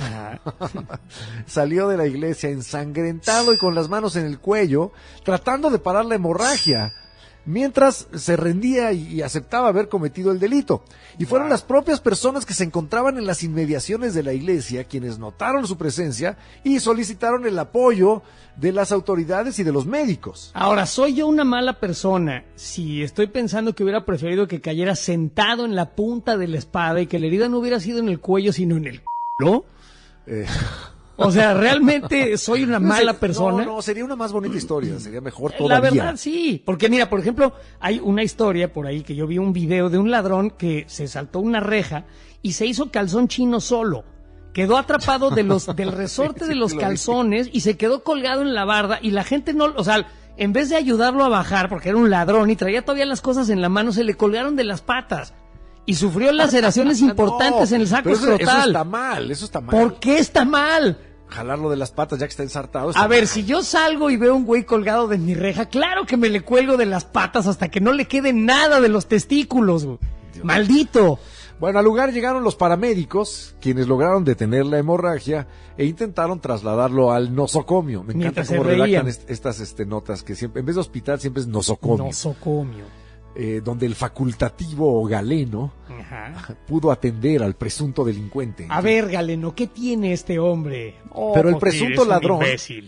salió de la iglesia ensangrentado y con las manos en el cuello, tratando de parar la hemorragia, mientras se rendía y, y aceptaba haber cometido el delito. Y fueron las propias personas que se encontraban en las inmediaciones de la iglesia quienes notaron su presencia y solicitaron el apoyo de las autoridades y de los médicos. Ahora, ¿soy yo una mala persona si estoy pensando que hubiera preferido que cayera sentado en la punta de la espada y que la herida no hubiera sido en el cuello sino en el culo? Eh, O sea, ¿realmente soy una mala persona? No, no, sería una más bonita historia, sería mejor La todavía. verdad, sí. Porque mira, por ejemplo, hay una historia por ahí que yo vi un video de un ladrón que se saltó una reja y se hizo calzón chino solo. Quedó atrapado de los, del resorte Sí, de los lo vi. calzones y se quedó colgado en la barda y la gente no, o sea, en vez de ayudarlo a bajar porque era un ladrón y traía todavía las cosas en la mano, se le colgaron de las patas y sufrió laceraciones importantes No, en el saco pero eso, eso escrotal. está mal, eso está mal. ¿Por qué está mal? Jalarlo de las patas ya que está ensartado. está A ver, mal. si yo salgo y veo un güey colgado de mi reja, claro que me le cuelgo de las patas hasta que no le quede nada de los testículos, güey. Maldito. Bueno, al lugar llegaron los paramédicos, quienes lograron detener la hemorragia e intentaron trasladarlo al nosocomio. Me encanta Mientras cómo se reían. redactan est- estas este, notas, que siempre, en vez de hospital siempre es nosocomio, Nosocomio. eh, donde el facultativo galeno Ajá. pudo atender al presunto delincuente. A ver, Galeno, ¿qué tiene este hombre? Oh, Pero el porque presunto es un ladrón- imbécil.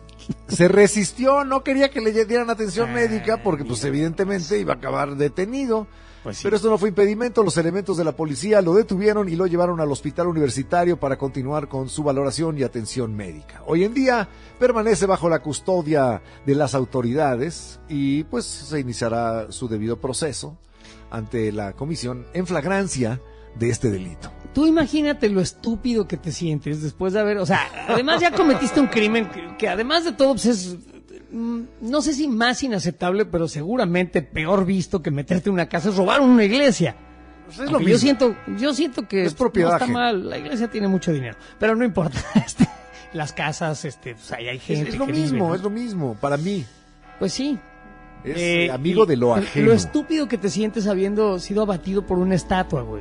Se resistió, no quería que le dieran atención Ah, médica porque pues evidentemente iba a acabar detenido. Pues sí. Pero esto no fue impedimento, los elementos de la policía lo detuvieron y lo llevaron al hospital universitario para continuar con su valoración y atención médica. Hoy en día permanece bajo la custodia de las autoridades y pues se iniciará su debido proceso ante la comisión en flagrancia de este delito. Tú imagínate lo estúpido que te sientes después de haber, o sea, además ya cometiste un crimen que, que además de todo pues es, mm, no sé si más inaceptable, pero seguramente peor visto que meterte en una casa es robar una iglesia. Pues es lo Aunque yo mismo. siento, yo siento que Es propiedad no está ajena. mal, la iglesia tiene mucho dinero, pero no importa. Este, las casas, este, pues ahí hay Es, gente es lo que mismo, vive, ¿no? es lo mismo, para mí. Pues sí. Es Eh, eh, amigo y de lo el- ajeno. Lo estúpido que te sientes habiendo sido abatido por una estatua, güey.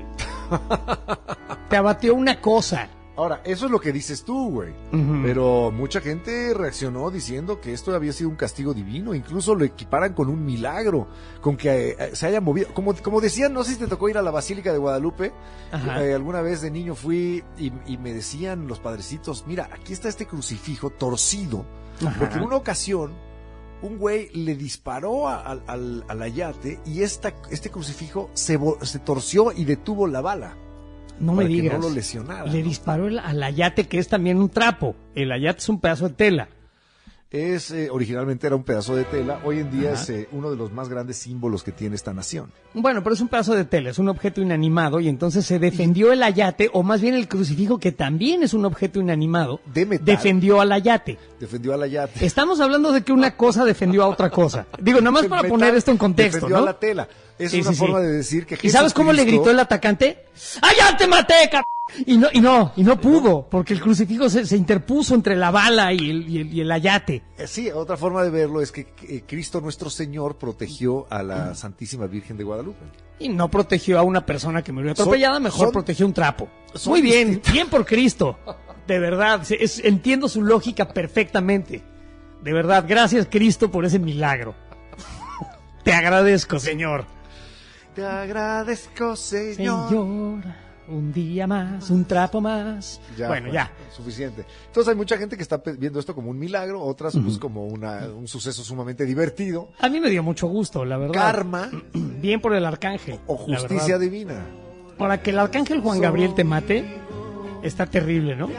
Te abatió una cosa. Ahora, eso es lo que dices tú, güey. Ujú. Pero mucha gente reaccionó diciendo que esto había sido un castigo divino. Incluso lo equiparan con un milagro, con que eh, se haya movido. Como, como decían, no sé si te tocó ir a la Basílica de Guadalupe. Ajá. Eh, alguna vez de niño fui y, y me decían los padrecitos, mira, aquí está este crucifijo torcido. Ajá. Porque en una ocasión un güey le disparó a- al, al, al ayate y esta, este crucifijo se, vo- se torció y detuvo la bala. No me para que digas. no lo lesionara, Le ¿no? disparó el- al ayate, que es también un trapo. El ayate es un pedazo de tela. Es, eh, originalmente era un pedazo de tela, hoy en día Ajá. es eh, uno de los más grandes símbolos que tiene esta nación. Bueno, pero es un pedazo de tela, es un objeto inanimado y entonces se defendió el ayate, o más bien el crucifijo, que también es un objeto inanimado, De metal. defendió al ayate. Defendió al ayate. Estamos hablando de que una cosa defendió a otra cosa. Digo, nada más El para metal poner esto en contexto, defendió ¿no? a la tela. Es Sí, una sí, forma sí. de decir que ¿Y sabes cómo le gritó el atacante? ¡Ay, ya te maté, cabrón! Y no, y no, y no pudo, porque el crucifijo se, se interpuso entre la bala y el, y el, y el ayate. Eh, Sí, otra forma de verlo es que eh, Cristo nuestro Señor protegió a la Santísima Virgen de Guadalupe. Y no protegió a una persona que murió atropellada, Son- mejor son- protegió un trapo. son Muy bien, distintas. bien por Cristo. De verdad, se- es- entiendo su lógica perfectamente. De verdad, gracias Cristo por ese milagro. Te agradezco, Señor. Te agradezco, Señor. Señor, un día más, un trapo más. Ya, bueno, pues, ya. Suficiente. Entonces hay mucha gente que está pe- viendo esto como un milagro, otras pues como una, un suceso sumamente divertido. A mí me dio mucho gusto, la verdad. Karma Bien por el arcángel. o la justicia verdad. divina. Para que el arcángel Juan Gabriel te mate, está terrible, ¿no?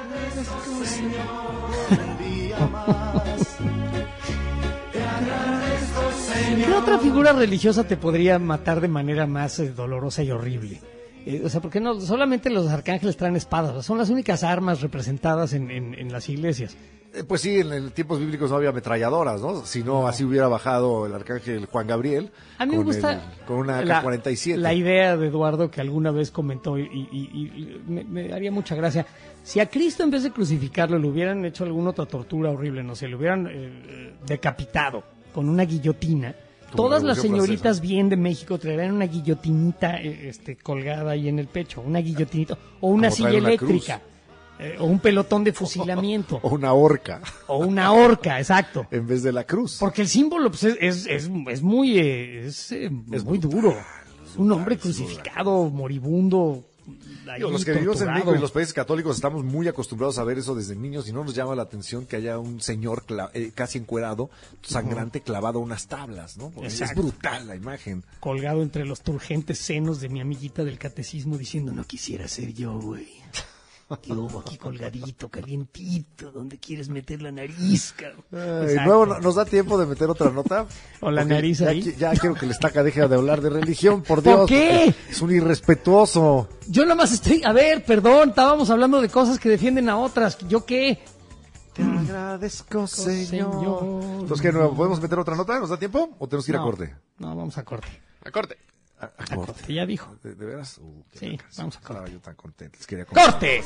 ¿Qué otra figura religiosa te podría matar de manera más eh, dolorosa y horrible? Eh, o sea, porque no solamente los arcángeles traen espadas, son las únicas armas representadas en, en, en las iglesias. Eh, Pues sí, en, en tiempos bíblicos no había ametralladoras, ¿no? Si no, así hubiera bajado el arcángel Juan Gabriel. A mí me con gusta el- con una la- A K cuarenta y siete. La idea de Eduardo que alguna vez comentó y, y- y- y me, me haría mucha gracia. Si a Cristo en vez de crucificarlo le hubieran hecho alguna otra tortura horrible, no sé, le hubieran eh, decapitado con una guillotina, Como todas la las Revolución señoritas bien de México traerían una guillotinita eh, este, colgada ahí en el pecho, una guillotinita o una Como silla traer una eléctrica. eh, o un pelotón de fusilamiento O una horca o una horca, exacto. en vez de la cruz. Porque el símbolo pues, es, es, es, es muy, eh, es, eh, Es muy brutal, duro. Un hombre crucificado, moribundo. ahí Digo, los que vivimos en torturado. México y los países católicos estamos muy acostumbrados a ver eso desde niños y no nos llama la atención que haya un señor cla- eh, casi encuerado, sangrante, clavado a unas tablas, ¿no? Porque es Exacto. brutal la imagen. Colgado entre los turgentes senos de mi amiguita del catecismo diciendo, no quisiera ser yo, güey. Que hubo aquí colgadito, calientito, donde quieres meter la nariz, cabrón. Ay, Exacto. nuevo, ¿no- ¿nos da tiempo de meter otra nota? O la Porque nariz ya, ahí. qui- ya quiero que el estaca deje de hablar de religión, por ¿Por Dios. qué? porque Es un irrespetuoso. Yo nada más estoy, a ver, perdón, estábamos hablando de cosas que defienden a otras. ¿Yo qué? Te agradezco, señor. Señor. Entonces, ¿qué nuevo? ¿Podemos meter otra nota? ¿Nos da tiempo? ¿O tenemos que ir a No, corte? No, vamos a corte. A corte. A, a A corte. corte, ya dijo. ¿De, de veras? Uh, qué Sí, locas. vamos a corte. Estaba yo tan contento. Les quería contar. ¡Corte!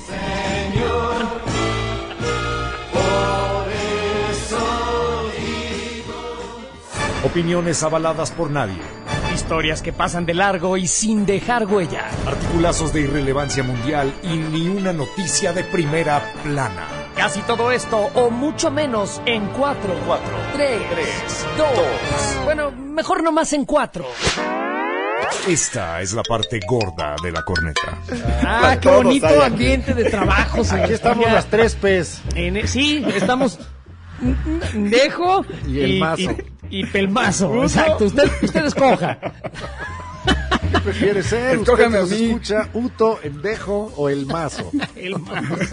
Opiniones avaladas por nadie. Historias que pasan de largo y sin dejar huella. Articulazos de irrelevancia mundial y ni una noticia de primera plana. Casi todo esto o mucho menos en cuatro, Cuatro, tres, tres, dos. dos. Bueno, mejor nomás en cuatro. Esta es la parte gorda de la corneta. Ah, qué Todos bonito hay aquí. ambiente de trabajo. se Aquí estamos respira. las tres P's. En e- sí, estamos Dejo Y el mazo. Y, y pelmazo. Exacto, usted, usted escoja. ¿Qué prefiere ser? ¿Usted Escójame que nos a mí. escucha, Uto, Endejo o el mazo? El mazo.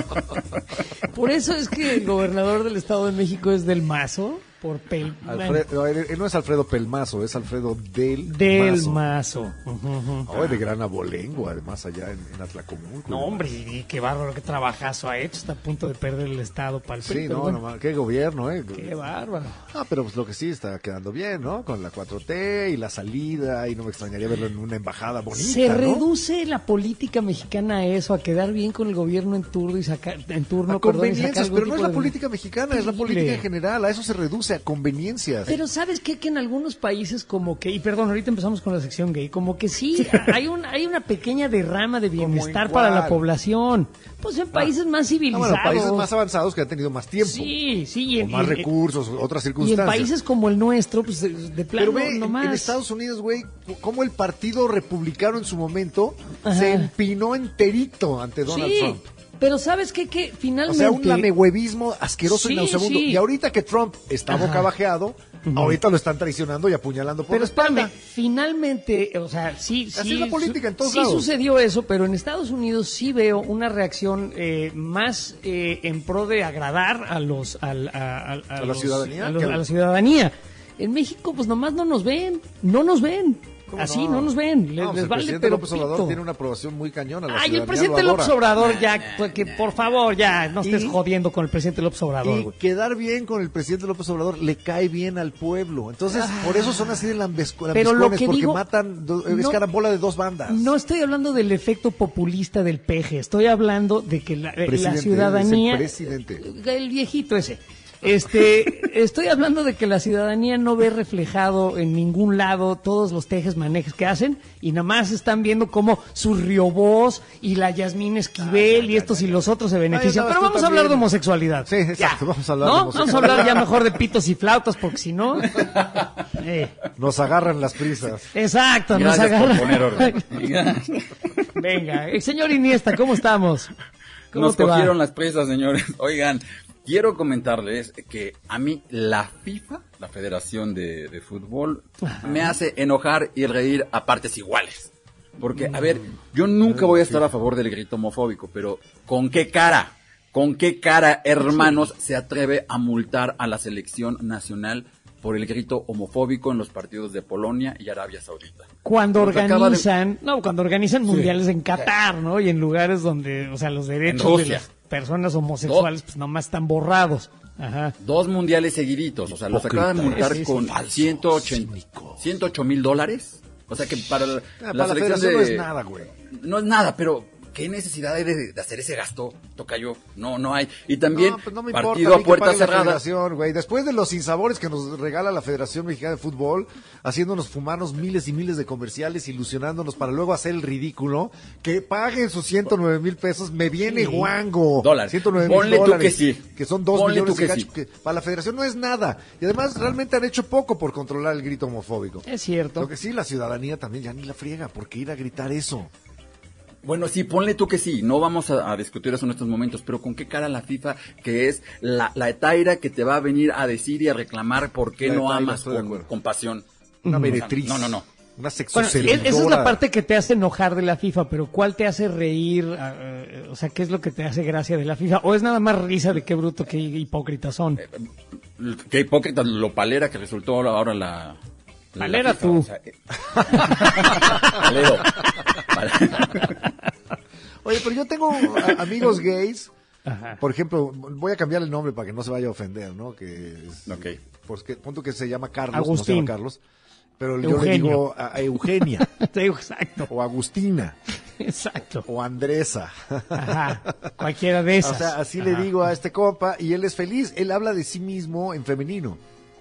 Por eso es que el gobernador del Estado de México es del mazo. Por pel... Alfredo, él no es Alfredo Pelmazo, es Alfredo del, Del Mazo. mazo. Ujú, ujú. Oh, de gran abolengo, además, allá en, en Atlacomulco. No, hombre, y qué bárbaro, qué trabajazo ha hecho. Está a punto de perder el Estado para el P R I, Sí, pero no, bueno, no, ma- qué gobierno, ¿eh? qué bárbaro. Ah, pero pues lo que sí está quedando bien, ¿no? Con la cuatro T y la salida, y no me extrañaría verlo en una embajada bonita, Se ¿no? reduce la política mexicana a eso, a quedar bien con el gobierno en turno y sacar en turno, A perdón, y sacar conveniencias, algún pero no es tipo la de- política mexicana, es la política Terrible. en general, a eso se reduce, a conveniencias. Pero ¿sabes qué? Que en algunos países como que, y perdón, ahorita empezamos con la sección gay, como que sí, hay, un, hay una pequeña derrama de bienestar en para la cuál? población. Pues en países más Ah, civilizados. bueno, países más avanzados que han tenido más tiempo, Sí, sí. y o en- más y en- recursos, otras Y en circunstancias. países como el nuestro, pues de, de plano, Pero ve, en- nomás. en Estados Unidos, güey, cómo el partido republicano en su momento Ajá. se empinó enterito ante Donald Sí, Trump. pero ¿sabes qué? Que O finalmente... sea, un lamehuevismo asqueroso y Sí, nauseabundo. sí. Y ahorita que Trump está Ajá. boca bajeado, ahorita lo están traicionando y apuñalando por Pero la espalda. espérame, finalmente, o sea, sí, Así sí, es la política en todos sí lados. sucedió eso, pero en Estados Unidos sí veo una reacción eh, más eh, en pro de agradar a los, al- a, a- a la los- ciudadanía? a, los- Que- a la ciudadanía. En México, pues nomás no nos ven, no nos ven. Así no, no nos ven, les, No, pues les el vale presidente pero López Obrador pito. tiene una aprobación muy cañona. La Ay, el ciudadanía presidente lo López adora. Obrador ya, pues, que por favor, ya, no estés Y- jodiendo con el presidente López Obrador, Y güey. quedar bien con el presidente López Obrador le cae bien al pueblo. Entonces, por eso son así de lambesco- Pero lo lambiscones, que porque digo- matan, do- es no- carambola de dos bandas. No estoy hablando del efecto populista del peje, estoy hablando de que la, eh, la Presidente, ciudadanía... es el presidente. El viejito ese. Este, estoy hablando de que la ciudadanía no ve reflejado en ningún lado todos los tejes manejes que hacen y nada más están viendo cómo su Riobós y la Yasmín Esquivel y estos y los otros se benefician. no, Pero tú vamos a hablar de también. homosexualidad. Sí, exacto, vamos a hablar ¿No? de Vamos a homosexualidad. hablar ya mejor de pitos y flautas porque si no... eh, Nos agarran las prisas. exacto, nos Gracias por agarra. poner orden. Venga, el señor Iniesta, ¿cómo estamos? ¿Cómo Nos te va? cogieron las presas, señores. Oigan, quiero comentarles que a mí la FIFA, la Federación de, de Fútbol, me hace enojar y reír a partes iguales. Porque, a ver, yo nunca voy a estar a favor del grito homofóbico, pero ¿con qué cara? ¿Con qué cara, hermanos, se atreve a multar a la selección nacional por el grito homofóbico en los partidos de Polonia y Arabia Saudita? Cuando Nos acaba de- organizan, no, cuando organizan mundiales en Qatar, ¿no? Y en lugares donde, o sea, los derechos En de Rusia. las personas homosexuales, pues nomás están borrados. Ajá. Dos mundiales seguiditos, o sea, los acaban de multar Sí, sí, con sí. ciento ochenta, ciento ocho mil dólares. O sea que para la, Ah, la para la selección federación de... no es nada, güey. No es nada, pero ¿qué necesidad hay de, de hacer ese gasto, tocayo? No, no hay. Y también No, pues no me partido importa a mí a puerta que pague la cerrada. federación, güey. Después de los sinsabores que nos regala la Federación Mexicana de Fútbol, haciéndonos fumarnos miles y miles de comerciales, ilusionándonos para luego hacer el ridículo, que paguen sus ciento nueve mil pesos, me viene Sí. guango. Dólares. ciento nueve mil Ponle tú dólares. que sí. Que son dos Ponle millones tú y que cacho, sí. que para la Federación no es nada. Y además realmente han hecho poco por controlar el grito homofóbico. Es cierto. Lo que sí, la ciudadanía también ya ni la friega, ¿por qué ir a gritar eso? Bueno, sí, ponle tú que sí, no vamos a, a discutir eso en estos momentos, pero ¿con qué cara la FIFA, que es la, la etaira que te va a venir a decir y a reclamar por qué La no etaira, amas estoy de con, acuerdo. con pasión? Una O sea, meretriz. No, no, no. Una Bueno, sexoservidora. esa es la parte que te hace enojar de la FIFA, pero ¿cuál te hace reír? Ah, eh, o sea, ¿qué es lo que te hace gracia de la FIFA? ¿O es nada más risa de qué bruto, qué hipócritas son? Qué hipócrita lo palera que resultó ahora la... la Palera FIFA, tú. o sea, eh, palero. Palero. Oye, pero yo tengo a- amigos gays. Ajá. Por ejemplo, voy a cambiar el nombre para que no se vaya a ofender, ¿no? Que es, Ok. pues que punto que se llama Carlos, no se Agustín. llama Carlos. Pero yo le Eugenio. digo a, a Eugenia, Te digo, exacto, o Agustina, exacto. o Andresa. Ajá, cualquiera de esas. O sea, así Ajá. le digo a este compa y él es feliz. Él habla de sí mismo en femenino.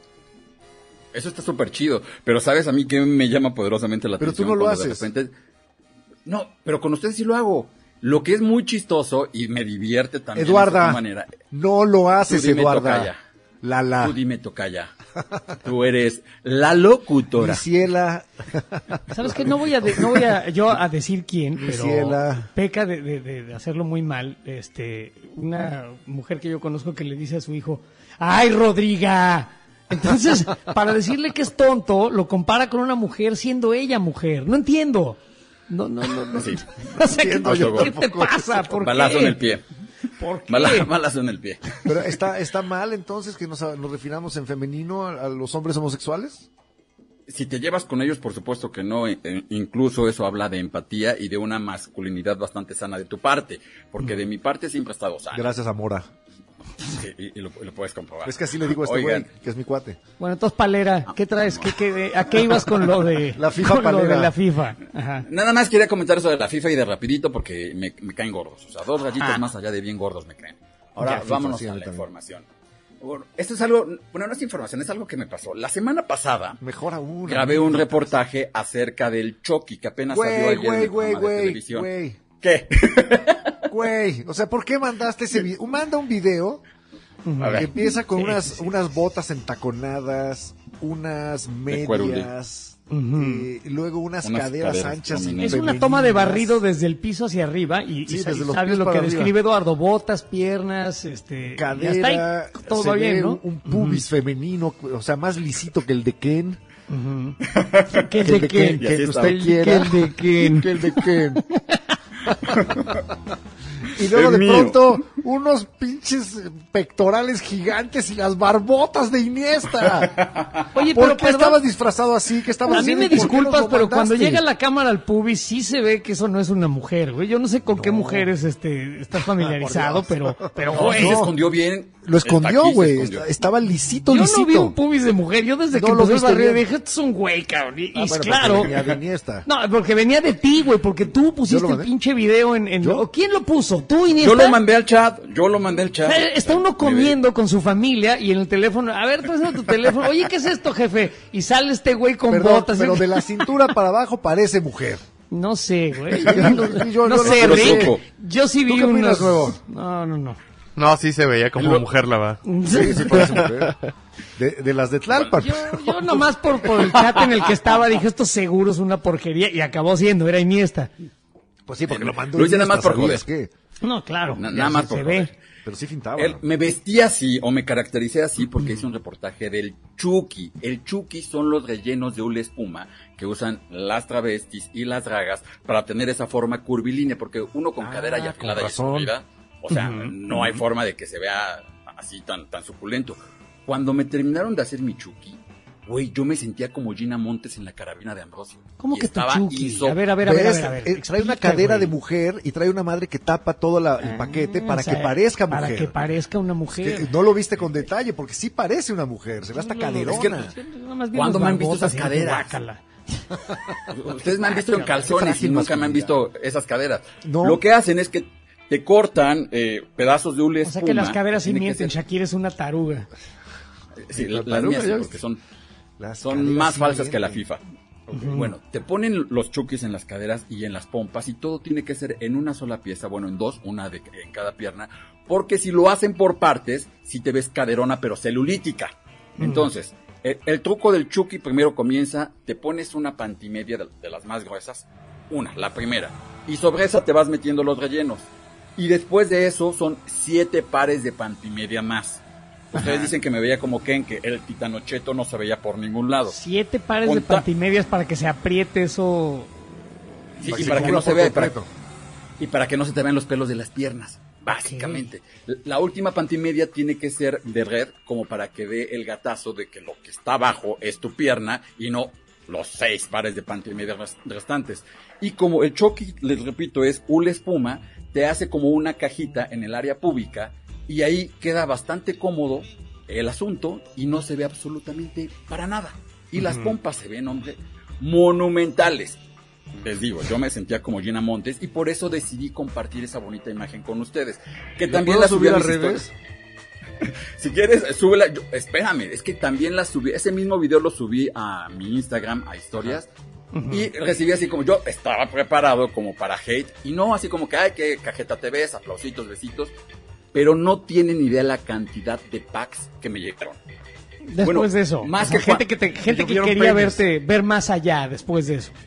Eso está súper chido, pero ¿sabes a mí qué me llama poderosamente la Pero tú atención? no lo Cuando de haces. repente- No, pero con ustedes sí lo hago. Lo que es muy chistoso y me divierte también de Eduarda, cierta manera. no lo haces, Tú dime, Eduarda. tocaya. Lala. Tú dime, tocaya. Tú eres la locutora. Ciela. ¿Sabes qué? No voy a, de- no voy a yo a decir quién, pero Luciela. peca de, de- de- de hacerlo muy mal. Este, una mujer que yo conozco que le dice a su hijo, ¡ay, Rodriga! Entonces, para decirle que es tonto, lo compara con una mujer siendo ella mujer. No entiendo. No, no, no. no. Sí. O sea, ¿qué, Entiendo yo ¿qué te tampoco. pasa? ¿Por Balazo qué? en el pie. ¿Por qué? Bala- balazo en el pie. Pero está, está mal entonces que nos, nos refinamos en femenino a, a los hombres homosexuales. Si te llevas con ellos, por supuesto que no. eh, eh, incluso eso habla de empatía y de una masculinidad bastante sana de tu parte. Porque de mi parte siempre ha estado sana. Gracias, Amora. Sí, y, y lo, y lo puedes comprobar. Es que así le digo a este Oigan, güey, que es mi cuate. Bueno, entonces, Palera, ¿qué traes? ¿Qué, qué- ¿A qué ibas con lo de La FIFA con lo Palera. de la FIFA? Ajá. Nada más quería comentar eso de la FIFA y de rapidito porque me, me caen gordos. O sea, dos rayitos Ah. más allá de bien gordos me caen. Ahora Ya, FIFA, vámonos sí, a a mí la también. información. Bueno, esto es algo, bueno, no es información, es algo que me pasó. La semana pasada Mejor aún. grabé un reportaje acerca del Chucky que apenas salió Güey, ayer en güey, el güey, programa de güey, televisión. güey. ¿Qué? Güey, o sea, ¿por qué mandaste ese video? Manda un video A ver. que empieza con Sí, unas, sí, sí. unas botas entaconadas, unas cuerule. medias, eh, y luego unas, Unas caderas, caderas anchas. y prominentes. Es una toma de femeninas. barrido desde el piso hacia arriba y, y Sí, sa- desde y los sabes pies lo que para arriba. describe Eduardo, botas, piernas, este, y hasta ahí Cadera, todo se va bien, ve ¿no? un pubis femenino, o sea, más lisito que el de Ken. Que el Que el de Ken, Y así que está. usted Que quiera. el de Ken. Que el de Ken. Y luego Es de mío. pronto unos pinches pectorales gigantes y las barbotas de Iniesta. Oye, ¿Por pero qué perdón, estabas disfrazado así? ¿Qué estabas a mí haciendo? me ¿Y por qué nos disculpas, lo pero cuando mandaste? llega la cámara al pubis sí se ve que eso no es una mujer, güey. Yo no sé con qué mujeres este, estás familiarizado, pero, pero No, güey. sí se escondió bien. Lo escondió, Está aquí, se güey. escondió. Estaba lisito, Yo lisito. no vi un pubis de mujer. Yo desde No que lo empezó el viste barrio bien. dije, esto es un güey, cabrón. Y, y Ah, bueno, claro. porque venía de Iniesta. No, porque venía de ti, güey, porque tú pusiste ¿Yo lo el mandé? pinche video en... en ¿Yo? ¿Quién lo puso? ¿Tú, Iniesta? Yo lo mandé al chat, yo lo mandé al chat. Eh, Está uno comiendo con su familia y en el teléfono, a ver, traes tu teléfono, oye, ¿qué es esto, jefe? Y sale este güey con Perdón, botas. pero de la cintura para abajo parece mujer. No sé, güey. Yo no, Yo no no sé, lo Rick. supo. Yo sí vi ¿Tú qué opinas, unos... Nuevo? No, no, no. No, sí se veía como Lo- mujer, la verdad. Sí, sí parece mujer. De, de las de Tlalpan. Yo, yo nomás por, por el chat en el que estaba dije, esto seguro es una porquería y acabó siendo, era Iniesta. Pues sí, porque lo mandó Lo hice Iniesta, nada más por ¿sabías joder. qué? No, claro. Na- ya nada más se, por se joder. ve. Pero sí fintaba. Él- me vestí así o me caractericé así porque hice un reportaje del Chucky. El Chucky son los rellenos de hule espuma que usan las travestis y las dragas para tener esa forma curvilínea, porque uno con Ah, cadera y con afilada y razón. escurrida, o sea, no hay forma de que se vea así tan, tan suculento. Cuando me terminaron de hacer mi Chucky, güey, yo me sentía como Gina Montes en La carabina de Ambrosio. ¿Cómo Y que tu estaba Chucky? inso- A ver, a ver, a ver, a ¿Ves? ver. A ver. Eh, trae una Explica, cadera güey. de mujer y trae una madre que tapa todo la- el paquete para O sea, que parezca mujer. Para que parezca una Es mujer. que no lo viste con detalle, porque sí parece una mujer, se ve hasta caderona. es que- Nada más vi ¿Cuándo unas me han visto barbotas esas y caderas? guácala. Ustedes me han visto en calzones y frágil nunca me han masculinidad. visto esas caderas. No. Lo que hacen es que te cortan eh, pedazos de hule O sea espuma. que las caderas sí Tiene que mienten. ser- Shakira es una taruga. Sí, La las taruga, mías sí, ya porque viste. son, Las son caderas más sí falsas que la mienten. FIFA. Bueno, te ponen los Chuckys en las caderas y en las pompas y todo tiene que ser en una sola pieza, bueno, en dos, una de, en cada pierna, porque si lo hacen por partes, si te ves caderona pero celulítica. Entonces, el, el truco del Chucky primero comienza, te pones una pantimedia de, de las más gruesas, una, la primera, y sobre esa te vas metiendo los rellenos. Y después de eso son siete pares de pantimedia más. Ustedes dicen que me veía como Ken, que el titanocheto no se veía por ningún lado. Siete pares de Conta- pantimedias para que se apriete eso. Sí, Para y que para se que no cubra se por vea, y para, completo. y para que no se te vean los pelos de las piernas, básicamente. La última pantimedia tiene que ser de red, como para que dé el gatazo de que lo que está abajo es tu pierna y no los seis pares de pantimedia res- restantes. Y como el Chucky, les repito, es hule espuma, te hace como una cajita en el área pública y ahí queda bastante cómodo el asunto y no se ve absolutamente para nada. Y las pompas se ven, hombre, monumentales. Les digo, yo me sentía como Gina Montes y por eso decidí compartir esa bonita imagen con ustedes. Que ¿La también puedo la subí subir a al mis revés? historias. Si quieres, súbela. Yo- espérame, es que también la subí. Ese mismo video lo subí a mi Instagram, a historias. Y recibí así como yo estaba preparado como para hate. Y no así como que, ay, que cajeta te ves, aplausitos, besitos. Pero no tienen idea la cantidad de packs que me llegaron. Después Bueno, de eso. más O sea, que gente Juan- que, te- gente que llovieron quería penes. verte, ver más allá después de eso.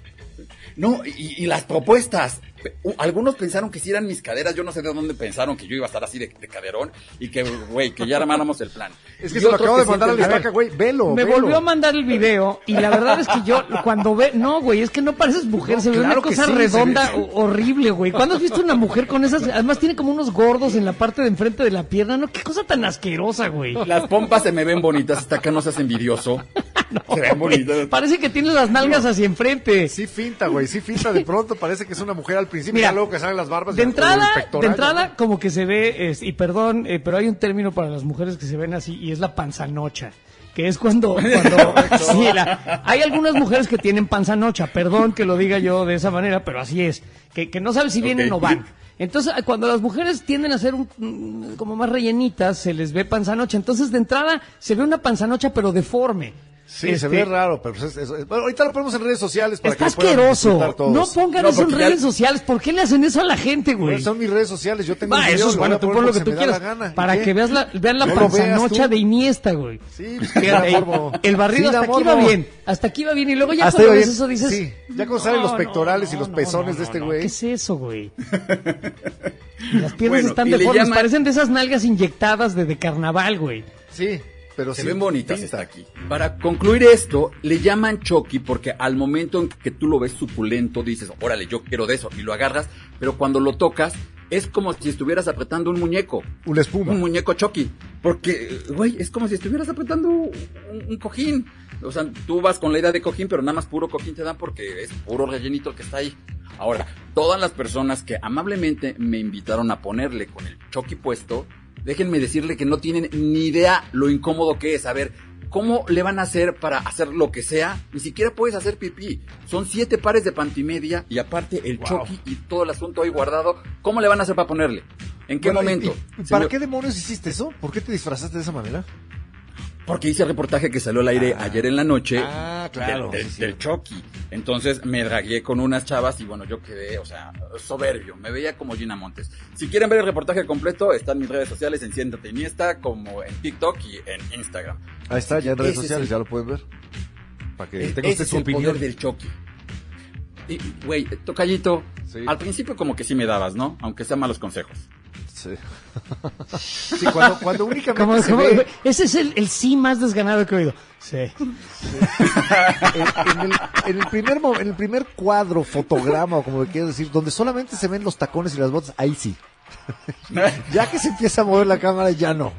No, y, y las propuestas. Uh, Algunos pensaron que si eran mis caderas, yo no sé de dónde pensaron que yo iba a estar así de, de caderón y que, güey, que ya armáramos el plan. Es que Y se lo otros acabo que de mandar a la sienten- estaca, güey. Velo, Me velo. volvió a mandar el video y la verdad es que yo cuando ve, no, güey, es que no pareces mujer, No, se ve claro una que cosa sí, se redonda ve- o- horrible, güey. ¿Cuándo has visto una mujer con esas? Además tiene como unos gordos en la parte de enfrente de la pierna, no, qué cosa tan asquerosa, güey. Las pompas se me ven bonitas, hasta acá no se hacen envidioso. se ven bonitas. Parece que tiene las nalgas hacia enfrente. Sí finta, güey, sí finta. De pronto parece que es una mujer al principio, Mira, ya luego que salen las barbas. De ya entrada, todo el de pectoral, entrada, ya. como que se ve, es- y perdón, eh, pero hay un término para las mujeres que se ven así, y es la panzanocha. Que es cuando, cuando sí, la- hay algunas mujeres que tienen panzanocha, perdón que lo diga yo de esa manera, pero así es, que, que no sabes si vienen Ok. o van. Entonces, cuando las mujeres tienden a ser un, mm, como más rellenitas, se les ve panzanocha. Entonces, de entrada, se ve una panzanocha, pero deforme. Sí, Este, se ve raro, pero pues es- es- bueno, ahorita lo ponemos en redes sociales para Está que lo puedan asqueroso. disfrutar todos. No pongan No, eso en porque ya- redes sociales. ¿Por qué le hacen eso a la gente, güey? Pues son mis redes sociales, yo tengo Va, un video, eso es lo voy bueno, a tú poner pon lo que porque tú se me da quieras. la gana. Para ¿Y qué? que veas la, vean la No lo veas panzanocha tú. de Iniesta, güey. Sí, pues, Fíjate, sí da morbo. el barrido Sí da hasta aquí va morbo. bien. Hasta aquí va bien. Y luego ya Hasta cuando iba ves bien. eso dices. Sí, ya cuando salen los pectorales y los pezones de este no, güey. ¿Qué es eso, güey? Y las piernas Bueno, están y le deformes. llaman- Parecen de esas nalgas inyectadas de, de carnaval, güey. Sí, pero Se sí ven bonitas pinta. está aquí. Para concluir esto, le llaman Chucky porque al momento en que tú lo ves suculento, dices, órale, yo quiero de eso, y lo agarras, pero cuando lo tocas, es como si estuvieras apretando un muñeco. Una espuma. Un muñeco Chucky. Porque, güey, es como si estuvieras apretando un, un cojín. O sea, tú vas con la idea de cojín, pero nada más puro cojín te dan porque es puro rellenito el que está ahí. Ahora, todas las personas que amablemente me invitaron a ponerle con el Chucky puesto, déjenme decirle que no tienen ni idea lo incómodo que es. A ver, ¿cómo le van a hacer para hacer lo que sea? Ni siquiera puedes hacer pipí. Son siete pares de pantimedia y aparte el wow. Chucky y todo el asunto ahí guardado. ¿Cómo le van a hacer para ponerle? ¿En qué bueno, momento? ¿Y, y, ¿Para qué demonios hiciste eso? ¿Por qué te disfrazaste de esa manera? Porque hice el reportaje que salió al aire ah, ayer en la noche ah, claro, del, del, sí, del Chucky. Entonces me dragué con unas chavas y bueno, yo quedé, o sea, soberbio. Me veía como Gina Montes. Si quieren ver el reportaje completo, está en mis redes sociales, en Siéntate Iniesta, como en TikTok y en Instagram. Ahí está, ya en redes sociales, ya lo pueden ver. Para que es, tenga usted su opinión. Poder del Chucky. Y, güey, tocallito, sí. Al principio como que sí me dabas, ¿no? Aunque sean malos consejos. Sí. Sí, cuando, cuando únicamente ¿Cómo, se cómo, ve... Ese es el, el sí más desganado que he oído. Sí. sí. en, en, el, en, el primer, en el primer cuadro, fotograma, o como le quieras decir, donde solamente se ven los tacones y las botas, ahí sí. Ya que se empieza a mover la cámara, ya no.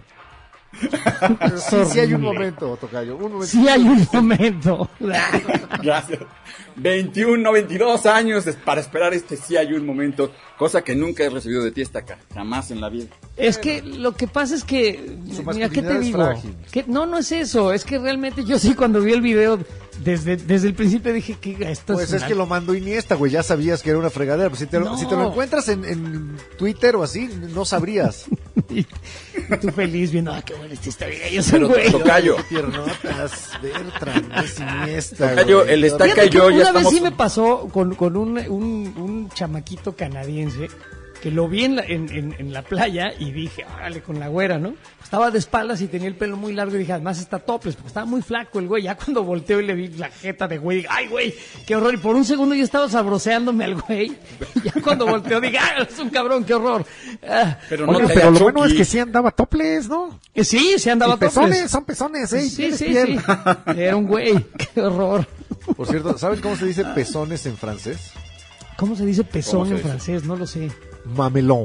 Sí, sí hay un momento, Tocayo. Un momento. Sí hay un momento. Gracias. veintiuno, veintidós años para esperar este sí hay un momento, cosa que nunca he recibido de ti hasta acá, jamás en la vida. Es que lo que pasa es que, mira, ¿qué te digo? Que, no, no es eso, es que realmente yo sí cuando vi el video, desde, desde el principio dije que esto pues es... Pues es una... que lo mandó Iniesta, güey, ya sabías que era una fregadera, pues si te, no. si te lo encuentras en, en Twitter o así, no sabrías. y, y tú feliz viendo, ah, qué buena esta historia, yo soy Pero güey. Tocayo. Piernotas, Bertrand, es Iniesta. Tocayo, el Estaca y yo ya una estamos... vez sí me pasó con, con un, un, un chamaquito canadiense que lo vi en la, en, en, en la playa y dije, órale, con la güera, ¿no? Estaba de espaldas y tenía el pelo muy largo y dije, además está topless, porque estaba muy flaco el güey. Ya cuando volteo y le vi la jeta de güey, dije, ay, güey, qué horror. Y por un segundo yo estaba sabroseándome al güey. Y ya cuando volteo dije, ah, es un cabrón, qué horror. Ah, pero no, pero lo bueno es que sí andaba topless, ¿no? Que sí, sí andaba topless. Pezones, son pezones, ¿eh? Sí, sí, piel. sí. Era un güey, qué horror. Por cierto, ¿sabes cómo se dice pezones en francés? ¿Cómo se dice pezón en francés? No lo sé. Mamelón.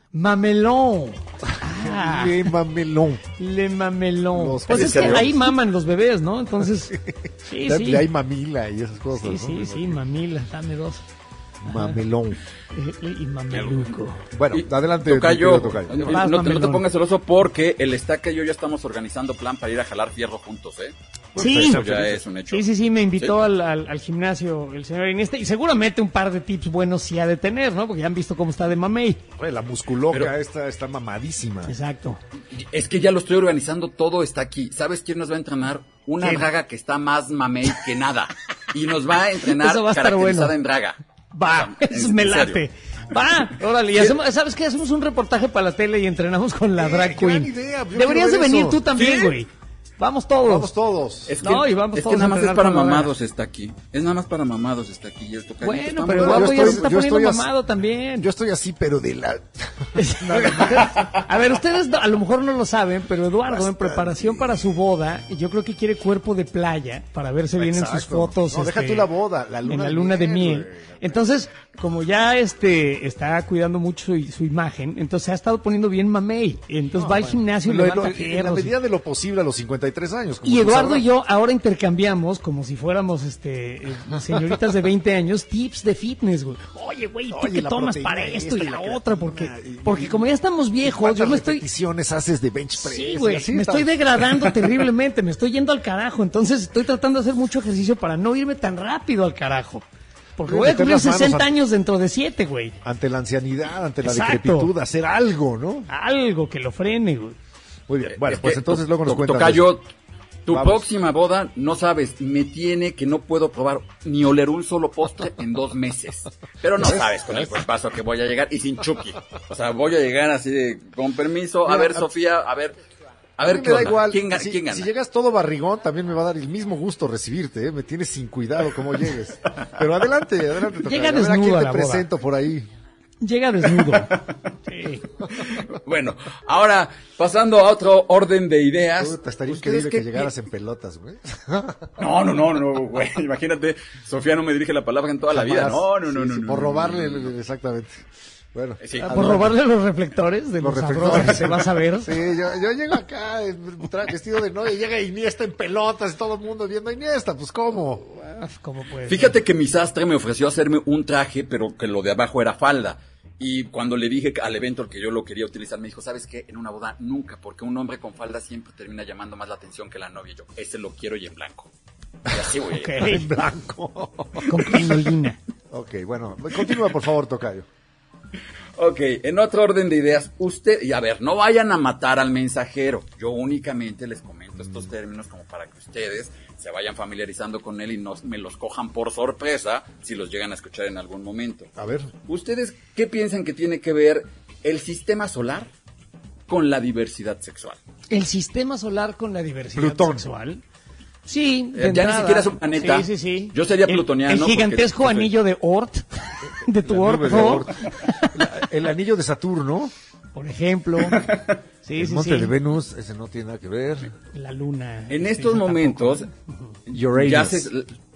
Mamelón. Ah, Le mamelón. Le mamelón. Pues es que ahí maman los bebés, ¿no? Entonces, sí, sí. Le hay mamila y esas cosas, sí, ¿no? Sí, sí, mamila, dame dos. Mamelón. Y, y mameluco. Bueno, y, adelante. Tocayo, tocayo. No, no, no, no te pongas celoso porque el Estaca y yo ya estamos organizando plan para ir a jalar fierro juntos, ¿eh? Sí, eso ya es un hecho. Sí, sí, sí, me invitó ¿Sí? al, al, al gimnasio el señor Iniesta y seguramente un par de tips buenos sí ha de tener, ¿no? Porque ya han visto cómo está de mamey. Oye, la musculoca Pero, esta está mamadísima. Exacto. Es que ya lo estoy organizando, todo está aquí. ¿Sabes quién nos va a entrenar? Una ¿Quién? draga que está más mamey que nada. Y nos va a entrenar Eso va a estar caracterizada bueno. en draga. Va, o sea, eso me late. Va, órale, y hacemos, ¿sabes qué? Hacemos un reportaje para la tele y entrenamos con la eh, drag queen. Idea, Deberías de venir eso. tú también, güey. ¿Sí? Vamos todos. Vamos todos. Es que, no, y vamos es todos que nada más es para mamados la... está aquí. Es nada más para mamados está aquí. Y esto, bueno, pero Eduardo ya se está poniendo mamado así, también. Yo estoy así, pero de la... A ver, ustedes a lo mejor no lo saben, pero Eduardo Bastante. en preparación para su boda, yo creo que quiere cuerpo de playa para verse bien Exacto. en sus fotos. No, este, deja tú la boda, la luna en la luna de miel. miel. Entonces, como ya este está cuidando mucho su, su imagen, entonces se ha estado poniendo bien mamey. Entonces no, va bueno, al gimnasio y levanta fierros. En la medida de lo posible a los cincuenta y tres años. Y Eduardo y yo ahora intercambiamos, como si fuéramos este señoritas de veinte años, tips de fitness, güey. Oye, güey, ¿tú qué tomas para esto y la, la otra? Porque, porque como ya estamos viejos, yo me estoy... repeticiones haces de bench press? Sí, güey, me estoy degradando terriblemente, me estoy yendo al carajo. Entonces estoy tratando de hacer mucho ejercicio para no irme tan rápido al carajo. Porque voy a cumplir sesenta años dentro de siete, güey. Ante la ancianidad, ante la Exacto. decrepitud, hacer algo, ¿no? Algo que lo frene, güey. Muy bien, bueno, pues que, entonces luego nos to, cuentas. Tocayo, tu Vamos. próxima boda, no sabes, me tiene que no puedo probar ni oler un solo postre en dos meses. Pero no sabes con el paso que voy a llegar y sin Chucky. O sea, voy a llegar así de, con permiso, a Mira, ver, a... Sofía, a ver... A ver, a ¿qué me da onda? igual. ¿Quién, si, ¿quién gana? Si llegas todo barrigón, también me va a dar el mismo gusto recibirte, ¿eh? Me tienes sin cuidado cómo llegues. Pero adelante, adelante. Llega desnudo. A quién te la presento boda. por ahí. Llega desnudo. Sí. Bueno, ahora, pasando a otro orden de ideas. Puta, estaría increíble que, que llegaras en pelotas, güey. No, no, no, no, güey. Imagínate, Sofía no me dirige la palabra en toda Jamás. la vida. No, no, no, sí, no, sí, no. Por no, robarle, no, no. exactamente. Bueno, Sí. Ah, por robarle los reflectores de los, Los sabrosos reflectores. que se va a saber. Sí, yo, yo llego acá eh, tra- vestido de novia y llega Iniesta en pelotas y todo el mundo viendo a Iniesta, pues ¿cómo? Ah, ¿Cómo puede Fíjate que mi sastre me ofreció hacerme un traje, pero que lo de abajo era falda. Y cuando le dije al evento que yo lo quería utilizar, me dijo, ¿sabes qué? En una boda nunca, porque un hombre con falda siempre termina llamando más la atención que la novia. Y yo, ese lo quiero y en blanco. Y así voy. Ok. En blanco. Con crinolina. Ok, bueno, continúa por favor, tocayo. Ok, en otro orden de ideas, usted, y a ver, no vayan a matar al mensajero. Yo únicamente les comento estos términos como para que ustedes se vayan familiarizando con él y no me los cojan por sorpresa si los llegan a escuchar en algún momento. A ver. ¿Ustedes qué piensan que tiene que ver el sistema solar con la diversidad sexual? El sistema solar con la diversidad Plutón. sexual. Sí, de Eh, ya ni entrada. siquiera es un planeta. Sí, sí, sí. Yo sería El- plutoniano El, porque- gigantesco porque- anillo de Oort, de tu La nube de Oort, Oort. La- el anillo de Saturno, por ejemplo. Sí, el sí, monte sí. de Venus, ese no tiene nada que ver. La luna. En Sí, estos esa momentos, Uranus. ya se,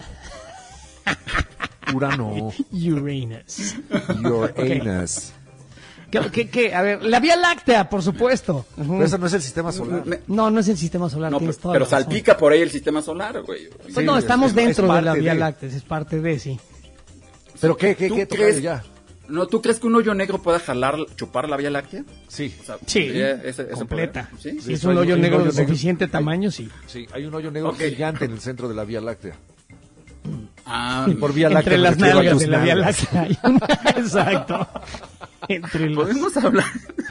Urano. tampoco. Uranus. Your anus. ¿Qué, qué, qué? A ver, la Vía Láctea, por supuesto. Ujú. Pero ese no es el sistema solar. me- No, no es el sistema solar, no, tienes pero, toda pero la razón. salpica por ahí el sistema solar, güey. Pues Sí, no, es- estamos es- dentro es de la parte Vía de. Láctea, es parte de, sí. ¿Pero qué, qué, ¿Tú qué, crees- tocayo, ya? No, ¿tú crees que un hoyo negro pueda jalar, chupar la Vía Láctea? Sí, O sea, Sí, ¿tendría ese- ese completa. poder? ¿Sí? Si es Sí, un hay hoyo un negro hoyo de negro. suficiente tamaño, sí. sí, hay un hoyo negro Ok. gigante en el centro de la Vía Láctea. Ah, Y por Vía Láctea Entre me las refiero a nalgas tus de la Vía nalgas. Láctea. hay una- Exacto. Entre los... podemos hablar.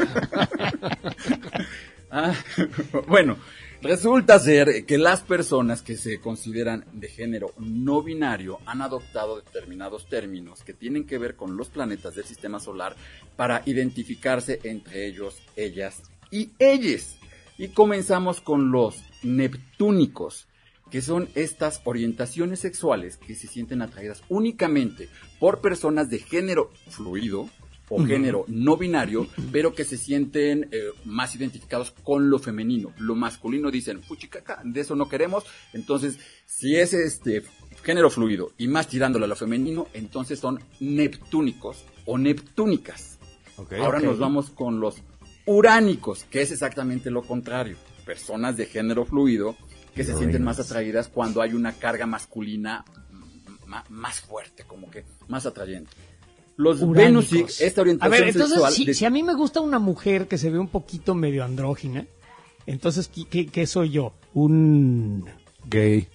Ah, bueno, resulta ser que las personas que se consideran de género no binario han adoptado determinados términos que tienen que ver con los planetas del sistema solar para identificarse entre ellos, ellas y ellos. Y comenzamos con los neptúnicos, que son estas orientaciones sexuales que se sienten atraídas únicamente por personas de género fluido o género no binario, pero que se sienten eh, más identificados con lo femenino. Lo masculino dicen, fuchicaca, de eso no queremos. Entonces, si es este género fluido y más tirándolo a lo femenino, entonces son neptúnicos o neptúnicas. Okay, Ahora ok. nos vamos con los uránicos, que es exactamente lo contrario. Personas de género fluido que se sienten más atraídas cuando hay una carga masculina m- más fuerte, como que más atrayente. Los Uránicos. Venusic, esta A orientación ver, entonces, sexual... si, de- si a mí me gusta una mujer que se ve un poquito medio andrógina, entonces, ¿qué, qué, qué soy yo? Un... Gay.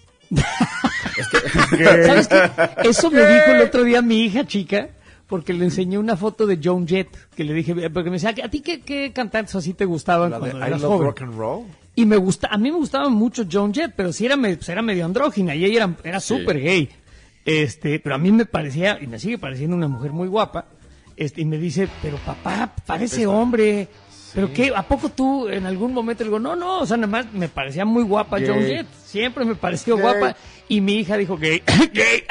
¿Sabes qué? Eso me dijo el otro día mi hija chica, porque le enseñé una foto de Joan Jett, que le dije, porque me decía, ¿a ti qué, qué cantantes así te gustaban La de cuando I eras Love joven? Rock and Roll. Y me gusta, a mí me gustaba mucho Joan Jett, pero sí era, me- pues era medio andrógina y ella era, era súper gay. Este, pero a mí me parecía, y me sigue pareciendo una mujer muy guapa. Este, y me dice, pero papá, parece hombre. ¿Pero qué? ¿A poco tú en algún momento le digo, no, no, o sea, nada más me parecía muy guapa Gay. Joan Jett. Siempre me pareció Gay. guapa. Y mi hija dijo, gay, gay.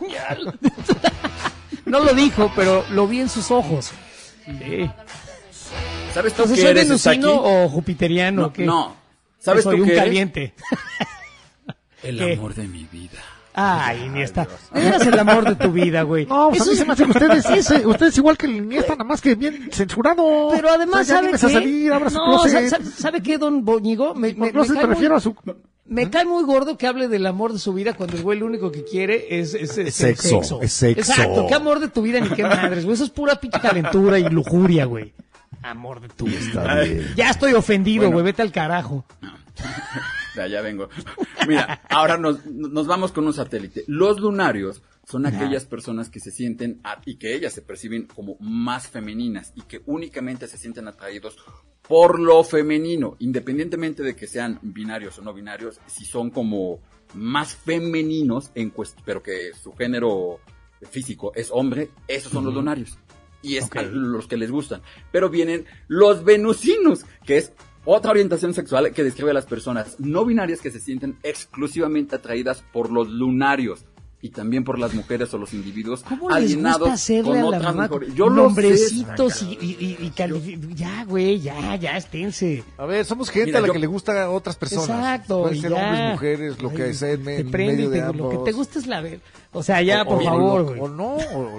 No lo dijo, pero lo vi en sus ojos. Sí. ¿Sabes tú Entonces, qué ¿soy eres, venusino Saki? o jupiteriano? No, ¿qué? no. ¿Sabes soy tú un qué eres? caliente. El ¿Qué? amor de mi vida. Ay, Iniesta. Eras el amor de tu vida, güey. No, pues a Eso mí es- se me hace que ustedes, ese- ustedes igual que el Iniesta, nada más que bien censurado. Pero además, O sea, ya ¿sabe animes a qué? salir, abra su No, closet. sa- sa- ¿sabe qué, don Boñigo? Me, Por me- me closet cae me muy- refiero a su... Me cae muy gordo que hable del amor de su vida cuando el güey lo único que quiere es, es, es Es sexo, es sexo. Exacto, qué amor de tu vida ni qué madres, güey. Eso es pura pinche calentura y lujuria, güey. Amor de tu vida. Está bien. Ya estoy ofendido, Bueno. güey, vete al carajo. Ya, ya vengo. Mira, ahora nos, nos vamos con un satélite. Los lunarios son aquellas personas que se sienten, a- y que ellas se perciben como más femeninas, y que únicamente se sienten atraídos por lo femenino, independientemente de que sean binarios o no binarios, si son como más femeninos, en cuest- pero que su género físico es hombre, esos son los lunarios. Y es Ok. a los que les gustan. Pero vienen los venusinos, que es otra orientación sexual que describe a las personas no binarias que se sienten exclusivamente atraídas por los lunarios y también por las mujeres o los individuos ¿Cómo les alienados gusta hacerle con a la otras mamá mujeres. Yo lo sé. nombrecitos y, y, y, y califi- Ya, güey, ya, ya, esténse. A ver, somos gente Mira, a la yo- que le gusta a otras personas. Exacto. Pueden y ser ya. hombres, mujeres, lo que Ay, sea en, te en prende y medio de te- ambos. Lo que te gusta es la ver. O sea, ya, O- por o- favor, o, güey. o no, o- o-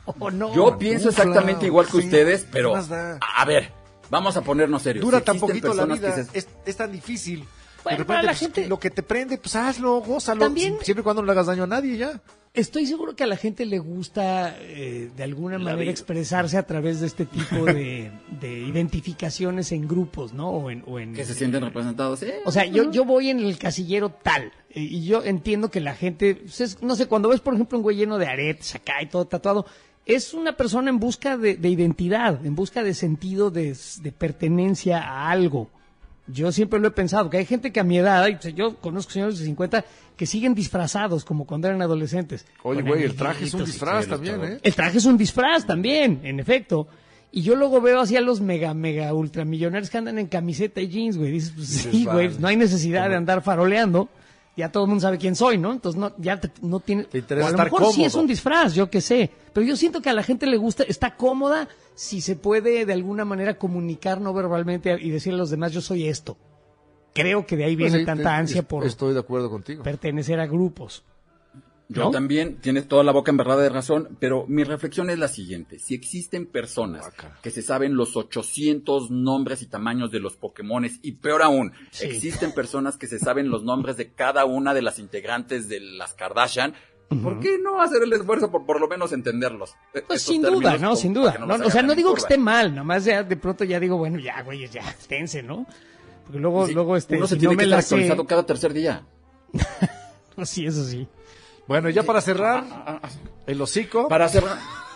Oh, no. Yo pienso Ufla, exactamente igual que sí, ustedes, pero ¿qué más da? a ver, vamos a ponernos serios. Dura Si tan existen poquito la personas vida, que se- es, es tan difícil. Bueno, de para repente, la pues, gente- lo que te prende, pues hazlo, gózalo. También- Siempre y cuando no le hagas daño a nadie, ya. Estoy seguro que a la gente le gusta eh, de alguna La manera vida. expresarse a través de este tipo de, de identificaciones en grupos, ¿no? O en, o en- que se sienten representados. ¿eh? O sea, yo, yo voy en el casillero tal, eh, y yo entiendo que la gente, pues, es- no sé, cuando ves, por ejemplo, un güey lleno de aretes acá y todo tatuado, es una persona en busca de, de identidad, en busca de sentido de, de pertenencia a algo. Yo siempre lo he pensado, que hay gente que a mi edad, y, pues, yo conozco señores de cincuenta que siguen disfrazados como cuando eran adolescentes. Oye, Con güey, el traje es un anillitos y- disfraz sí, los también, chavos. ¿eh? El traje es un disfraz también, en efecto. Y yo luego veo así a los mega, mega ultramillonarios que andan en camiseta y jeans, güey. Dices, pues Dices, sí, vale. güey, no hay necesidad de andar faroleando. Ya todo el mundo sabe quién soy, ¿no? Entonces no, ya te- no tiene... Te interesa o a lo estar mejor sí es cómodo. un disfraz, yo qué sé. Pero yo siento que a la gente le gusta, está cómoda si se puede de alguna manera comunicar no verbalmente y decirle a los demás, yo soy esto. Creo que de ahí viene Pues sí, tanta te- ansia es- por Estoy de acuerdo contigo. pertenecer a grupos. Yo ¿no? también, tienes toda la boca en verdad de razón, pero mi reflexión es la siguiente. Si existen personas Guácala. que se saben los ochocientos nombres y tamaños de los Pokémones, y peor aún, Sí. existen personas que se saben los nombres de cada una de las integrantes de las Kardashian, ¿por qué no hacer el esfuerzo por por lo menos entenderlos? E- Pues estos sin duda, términos, ¿no? como Sin para duda. que No, nos o sea, hagan no en digo que curva. esté mal, nomás ya de pronto ya digo, bueno, ya, güey, ya, tense, ¿no? Porque luego, Sí, luego este, uno se si tiene no que me estar la sé... actualizado cada tercer día. Sí, eso sí. Bueno, ya para cerrar, el hocico. Para cerrar,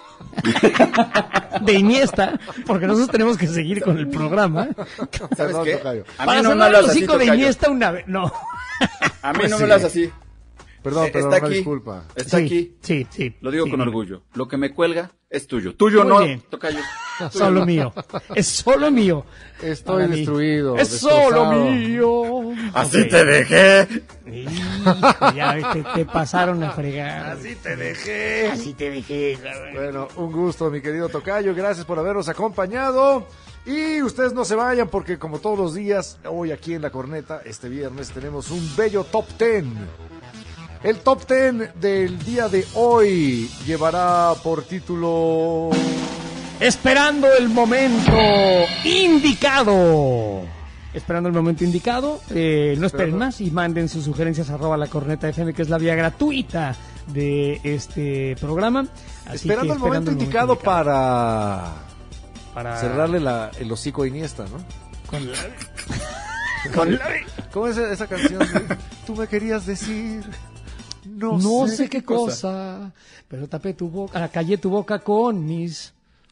De Iniesta, porque nosotros tenemos que seguir con el programa. ¿sabes Perdón, qué? tocayo. A mí Para no me cerrar el hablas así, hocico de tocayo. Iniesta una vez. No. A mí Pues no sí. me hablas así. Perdón, Eh, perdón, está una aquí. disculpa. Está Sí, aquí. Sí, sí. Lo digo sí, con dime. orgullo. Lo que me cuelga es tuyo. Tuyo Muy no, bien. tocayo. Tuyo Solo no. mío. Es solo mío. Estoy Para mí. destruido. Es destrozado. solo mío. Así Ok. te dejé. Hijo, ya te, te pasaron a fregar. Así te dejé. Así te dejé. Bueno, un gusto, mi querido tocayo. Gracias por habernos acompañado. Y ustedes no se vayan porque como todos los días, hoy aquí en La Corneta, este viernes, tenemos un bello top ten. El top ten del día de hoy llevará por título... Esperando el momento indicado. Esperando el momento indicado. Eh, no esperen más y manden sus sugerencias arroba la corneta F M, que es la vía gratuita de este programa. Así Esperando que el momento indicado para... para cerrarle la, el hocico a Iniesta, ¿no? Con la... con la... ¿Cómo es esa canción? de, Tú me querías decir... No, No sé, sé qué cosa, pero tapé tu boca, ah, callé tu boca con mis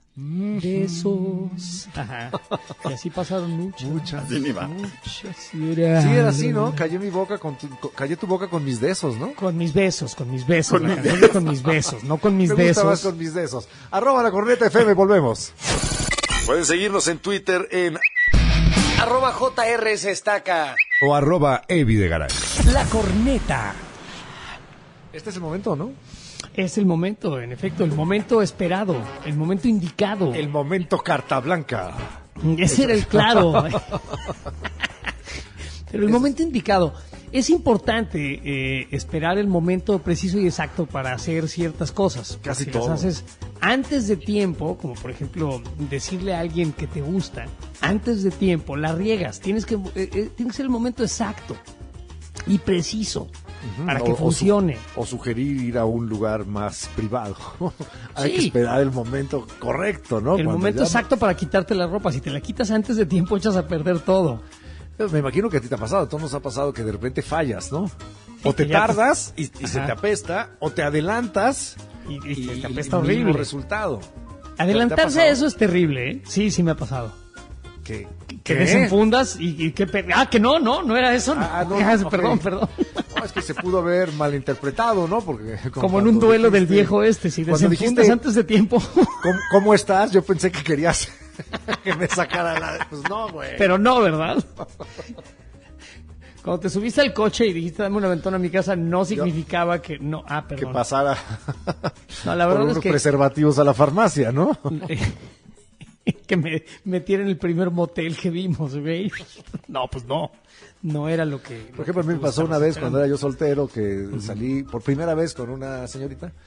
besos. Ajá. Y así pasaron muchas. Muchas. Así ni va. Muchas. Sí, era, Sí, era así, ¿no? Callé mi boca con tu, co- callé tu boca con mis besos, ¿no? Con mis besos, con mis besos. Con la mis canción de con mis besos, no con mis Me gusta más besos. con mis besos. Arroba la corneta F M, volvemos. Pueden seguirnos en Twitter en Arroba J R S Estaca. O arroba Evi de Garay. La corneta. Este es el momento, ¿no? Es el momento, en efecto, el momento esperado, el momento indicado. El momento carta blanca. Ese era el claro. Pero el momento indicado. Es importante eh, esperar el momento preciso y exacto para hacer ciertas cosas. Casi Si todo. las haces antes de tiempo, como por ejemplo decirle a alguien que te gusta, antes de tiempo, la riegas. Tienes que, eh, eh, tiene que ser el momento exacto y preciso para que O- o su- funcione. O, sugerir ir a un lugar más privado. Hay Sí. que esperar el momento correcto, ¿no? El Cuando momento ya- exacto para quitarte la ropa. Si te la quitas antes de tiempo, echas a perder todo. Me imagino que a ti te ha pasado, a todos nos ha pasado que de repente fallas, ¿no? O te que ya te- tardas y, y se Ajá. te apesta, o te adelantas Y, y y, te el apesta mismo horrible. resultado. Adelantarse ¿Te ha a pasado? eso es terrible, ¿eh? Sí, sí me ha pasado. ¿Qué? Que ¿Qué? desenfundas y, y que... per- Ah, que no, no, no era eso. Ah, no, Ah, ok. Perdón, perdón. No, es que se pudo haber malinterpretado, ¿no? Porque Como en un cuando duelo del dijiste- viejo este, si cuando desenfundas dijiste, antes de tiempo. ¿cómo, cómo estás? Yo pensé que querías que me sacara la... Pues no, güey. Pero no, ¿verdad? Cuando te subiste al coche y dijiste dame una ventana a mi casa, no significaba que no. Ah, Que perdón. pasara No, la por verdad unos es que... preservativos a la farmacia, ¿no? que me metieera en el primer motel que vimos, güey. No, pues no. No era lo que... Por ejemplo, a mí me pasó una vez cuando era yo soltero que salí por primera vez con una señorita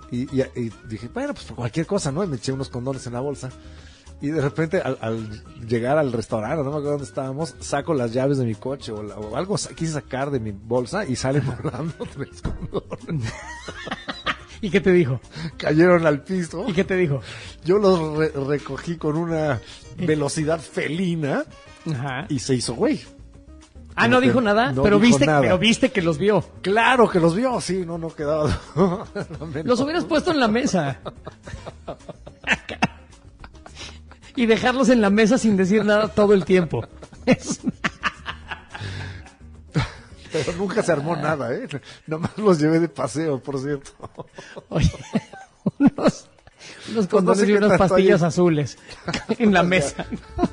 Y, y, y dije, bueno, pues por cualquier cosa, ¿no? Y me eché unos condones en la bolsa. Y de repente, al, al llegar al restaurante, no me acuerdo dónde estábamos, saco las llaves de mi coche o, la, o algo sa- quise sacar de mi bolsa y salen volando tres condones. ¿Y qué te dijo? Cayeron al piso. ¿Y qué te dijo? Yo los re- recogí con una velocidad felina Ajá. y se hizo güey. Ah, no dijo nada, No pero dijo viste, nada. pero viste que los vio. Claro que los vio, sí, no, no quedaba. Los hubieras puesto en la mesa. Y dejarlos en la mesa sin decir nada todo el tiempo. Es- Pero nunca se armó nada, ¿eh? Nomás los llevé de paseo, por cierto. Oye, unos, unos condones sé y qué unas tanto pastillas hay. azules en la mesa.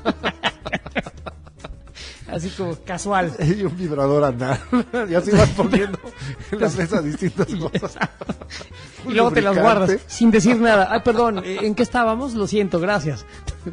Así como casual. Y un vibrador anal. Y así vas poniendo en la mesa distintas cosas. Y luego te las guardas sin decir nada. Ay, perdón, ¿en qué estábamos? Lo siento, gracias.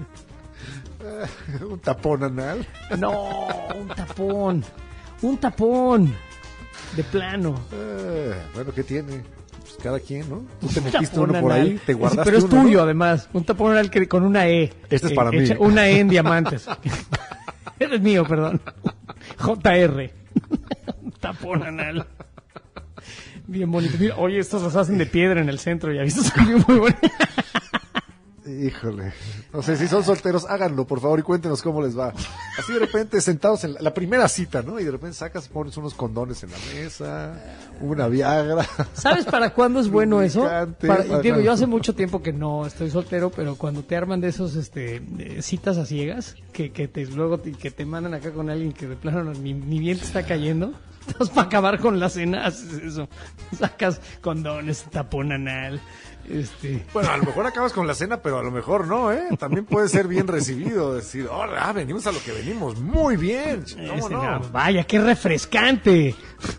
Un tapón anal. No, un tapón. Un tapón. De plano. Eh, bueno, ¿qué tiene? Pues cada quien, ¿no? Tú te metiste Tapón uno por anal. ahí, te guardaste Pero es uno, tuyo, ¿no? además. Un tapón anal que con una E. Este es para mí. hecha- Una E en diamantes. Es mío, perdón. J R. Un tapón anal. Bien bonito. Mira, oye, estos los hacen de piedra en el centro. Ya viste, salió muy bueno. Híjole. No sé, si son solteros, háganlo, por favor, y cuéntenos cómo les va. Así de repente, sentados en la, la primera cita, ¿no? Y de repente sacas, pones unos condones en la mesa, una Viagra. ¿Sabes para cuándo es bueno eso? Lubricante, Para- para- digo, yo hace mucho tiempo que no estoy soltero, pero cuando te arman de esos este, de citas a ciegas, que, que te luego te, que te mandan acá con alguien que de plano no- ni, ni bien te está cayendo, entonces para acabar con la cena haces eso. Sacas condones, tapón anal, este... Bueno, a lo mejor acabas con la cena, pero a lo mejor no, ¿eh? También puede ser bien recibido, decir, hola, ah, venimos a lo que venimos, muy bien, ¿cómo Ese, no? no, vaya, qué refrescante.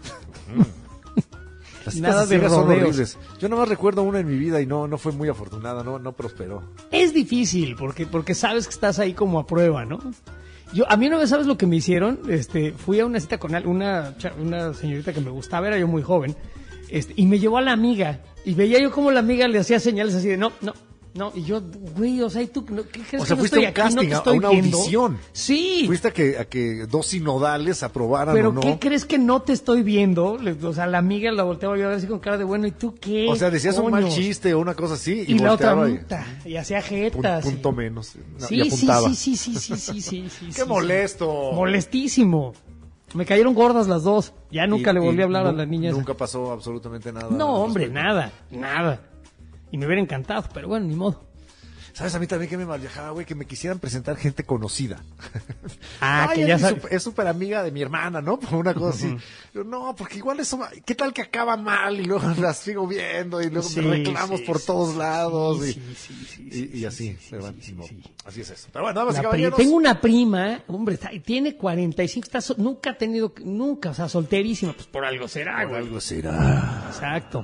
Las citas Nada a de ciegas son rodeos. horribles. Yo nomás recuerdo una en mi vida y no, no fue muy afortunada, no, no prosperó. Es difícil porque porque sabes que estás ahí como a prueba, ¿no? Yo a mí una vez, ¿sabes lo que me hicieron? Este, fui a una cita con al- una cha- una señorita que me gustaba, era yo muy joven. Este, y me llevó a la amiga y veía yo como la amiga le hacía señales así de no, no, no, y yo, güey, o sea, ¿y tú no, qué crees O sea, que no fuiste estoy a un aquí? casting, ¿No te a- a estoy una viendo? audición. Sí. Fuiste a que, a que dos sinodales aprobaran Pero o no. ¿qué crees que no te estoy viendo? Le- O sea, la amiga la volteaba yo a ver así con cara de bueno, ¿y tú qué? O sea, decías un mal coño? chiste o una cosa así y, Y, la otra volteaba y- puta, y hacía Pun- jetas. y- punto menos. No, Sí, y sí, apuntaba. sí, sí, sí, sí, sí, sí, sí, ¡Qué sí, molesto! sí. Molestísimo. Me cayeron gordas las dos. Ya nunca Y- le volví y a hablar a nu- la niña esa. Nunca pasó absolutamente nada. No, al hombre, respecto. nada, nada. Y me hubiera encantado, pero bueno, ni modo. ¿Sabes a mí también que me mal viajaba, güey? Que me quisieran presentar gente conocida. Ah, Ay, que es ya mi sabes. sup- es súper amiga de mi hermana, ¿no? Por una cosa así. Yo, no, porque igual eso, ¿qué tal que acaba mal? Y luego las sigo viendo y luego Sí, reclamos sí, por sí, todos lados. sí, y, sí, sí, sí, y- sí, y así, sí, ¿verdad? sí, sí, No, sí. así es eso. Pero bueno, damas y La pri- caballeros. tengo una prima, hombre, está- tiene cuarenta y cinco, está so- nunca ha tenido, nunca, o sea, solterísima, pues por algo será, Por güey. algo será. Exacto.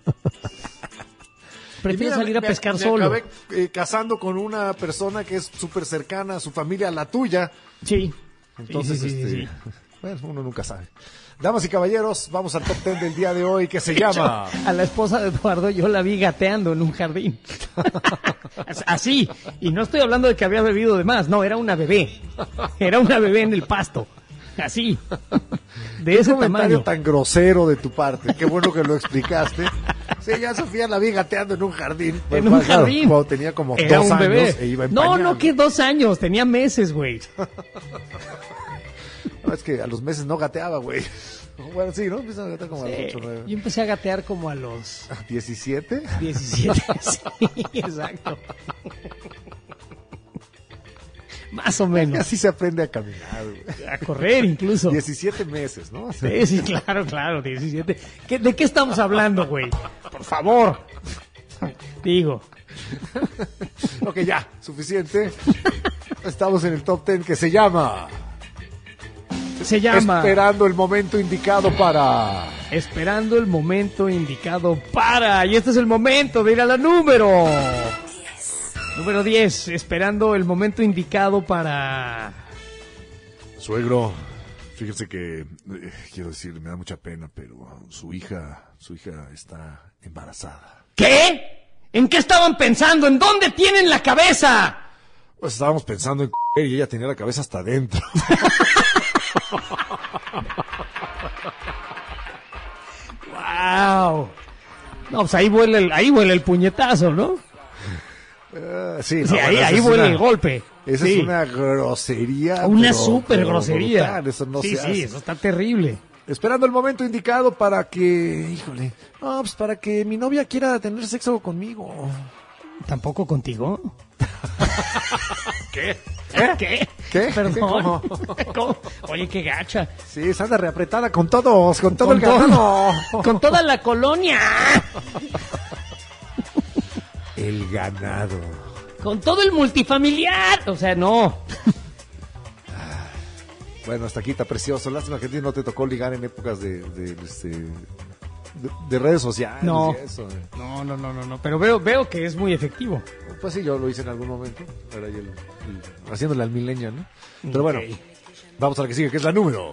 Y Prefiero mira, salir a me- pescar me solo. acabé eh, casando con una persona que es súper cercana a su familia, a la tuya. Sí. Entonces, Sí, sí, sí, este, sí, sí. bueno, uno nunca sabe. Damas y caballeros, vamos al top ten del día de hoy que se llama... A la esposa de Eduardo yo la vi gateando en un jardín. Así. Y no estoy hablando de que había bebido de más. No, era una bebé. Era una bebé en el pasto. Así. De Qué ese comentario tamaño. tan grosero de tu parte. Qué bueno que lo explicaste. Sí, ya Sofía la vi gateando en un jardín. En Pues, un claro, jardín. cuando tenía como Era dos un años bebé. e iba en no, pañal. no, que dos años. Tenía meses, güey. No, es que a los meses no gateaba, güey. Bueno, sí, ¿no? Empiezan a gatear como a los Eh, ocho, nueve. yo empecé a gatear como a los ¿diecisiete? diecisiete. Sí, exacto. Más o menos. Así se aprende a caminar, güey. A correr incluso. diecisiete meses, ¿no? Sí, sí, claro, claro, diecisiete. ¿Qué- ¿De qué estamos hablando, güey? Por favor. Digo. Ok, ya, suficiente. Estamos en el top ten que se llama... Se llama Esperando el momento indicado para... Esperando el momento indicado para. Y este es el momento de ir a la número Número diez. Esperando el momento indicado para. Suegro, fíjese que, eh, quiero decir, me da mucha pena, pero su hija, su hija está embarazada. ¿Qué? ¿En qué estaban pensando? ¿En dónde tienen la cabeza? Pues estábamos pensando en c*** y ella tenía la cabeza hasta adentro. ¡Wow! No, pues ahí vuela el, ahí vuela el puñetazo, ¿no? Uh, sí, no, sí, bueno, ahí, ahí es vuela una, el golpe. Esa sí. es una grosería. Una pero, súper pero grosería. brutal, eso no sí, se sí, hace. eso está terrible. Esperando el momento indicado para que, híjole, no, pues para que mi novia quiera tener sexo conmigo. ¿Tampoco contigo? ¿Qué? ¿Eh? ¿Qué? ¿Qué? Perdón. ¿Cómo? ¿Cómo? Oye, qué gacha. Sí, se anda reapretada con todos, con todo Con el todo- ganado. Con toda la colonia. El ganado. Con todo el multifamiliar. O sea, no. Bueno, hasta aquí está precioso. Lástima que a ti no te tocó ligar en épocas de, de, este, de, de redes sociales. No. Y eso. No, no, no, no, no. Pero veo, veo que es muy efectivo. Pues sí, yo lo hice en algún momento. Era ahí el, el- haciéndole al millennial, ¿no? Pero bueno, Ok. vamos a la que sigue, que es la número.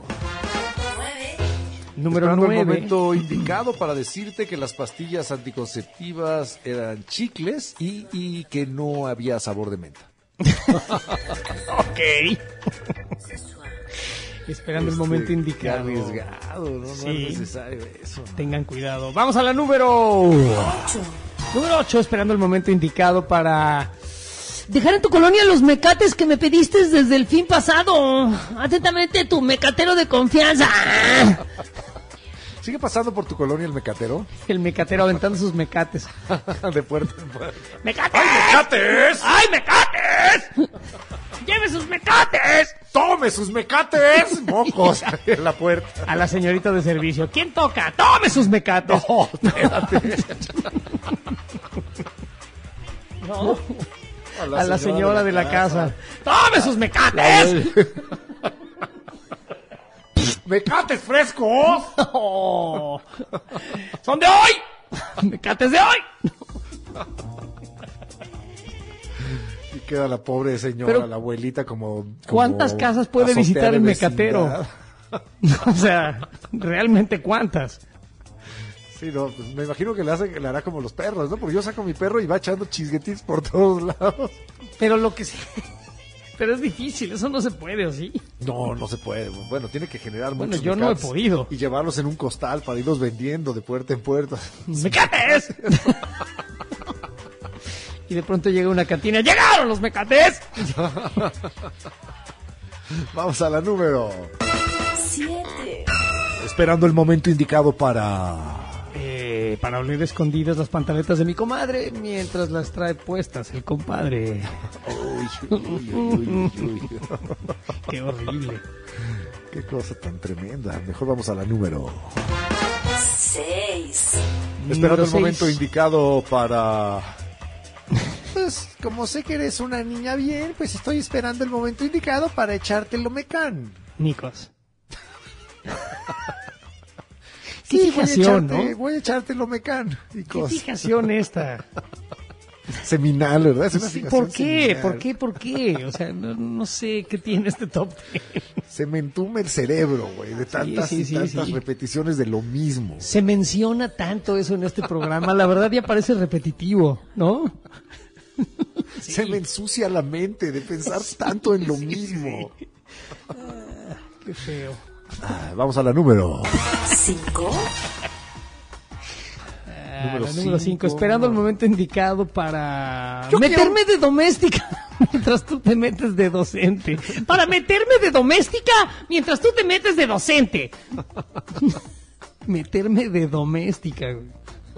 Número Esperando nueve. el momento indicado para decirte que las pastillas anticonceptivas eran chicles y, y que no había sabor de menta. Ok. Esperando el Este, momento qué indicado. arriesgado, ¿no? No Sí. es necesario eso. Tengan cuidado. Vamos a la número Número ocho, esperando el momento indicado para dejar en tu colonia los mecates que me pediste desde el fin pasado. Atentamente, tu mecatero de confianza. ¿Sigue pasando por tu colonia el mecatero? El mecatero aventando sus mecates. De puerta en puerta. ¡Mecates! ¡Mecates! ¡Ay, mecates! ¡Lleve sus mecates! ¡Tome sus mecates! ¡Mocos! En la puerta. A la señorita de servicio. ¿Quién toca? ¡Tome sus mecates! No, espérate. No. A la, señora, de la casa. ¡Tome sus mecates! La- ¡Mecates frescos! Oh. ¡Son de hoy! ¡Mecates de hoy! Y queda la pobre señora, Pero, la abuelita, como. como ¿Cuántas casas puede azotea visitar de el vecindad. mecatero? O sea, realmente cuántas. Sí, no, pues me imagino que le, hace, le hará como los perros, ¿no? Porque yo saco mi perro y va echando chisguetis por todos lados. Pero lo que sí. Pero es difícil, eso no se puede, ¿o sí? No, no se puede. Bueno, tiene que generar Bueno, muchos yo no he mecates podido. Y llevarlos en un costal para irlos vendiendo de puerta en puerta. ¡Mecates! Y de pronto llega una cantina. ¡Llegaron los mecates! Vamos a la número. Siete. Esperando el momento indicado para... Eh, para oler escondidas las pantaletas de mi comadre mientras las trae puestas el compadre. Uy, uy, uy, uy, uy. Qué horrible. Qué cosa tan tremenda. Mejor vamos a la número. Seis. Esperando Número el seis. momento indicado para... Pues como sé que eres una niña bien, pues estoy esperando el momento indicado para echártelo mecán. Nicos. Sí, Qué fijación, voy a echarte, ¿no? voy a echártelo mecán. Qué Nicos. fijación esta. Seminal, ¿verdad? Es una Sí, fijación ¿por qué? seminal. ¿Por qué? ¿Por qué? O sea, no, no sé qué tiene este top ten. Se me entume el cerebro, güey, de tantas sí, y sí, tantas sí. repeticiones de lo mismo. Se menciona tanto eso en este programa, la verdad ya parece repetitivo, ¿no? Se me ensucia la mente de pensar tanto en lo mismo. Qué feo. Ah, vamos a la número. Cinco. Ah, Número la número cinco. cinco, esperando el momento indicado para Yo meterme de doméstica mientras tú te metes de docente. Para meterme de doméstica mientras tú te metes de docente. Meterme de doméstica, güey.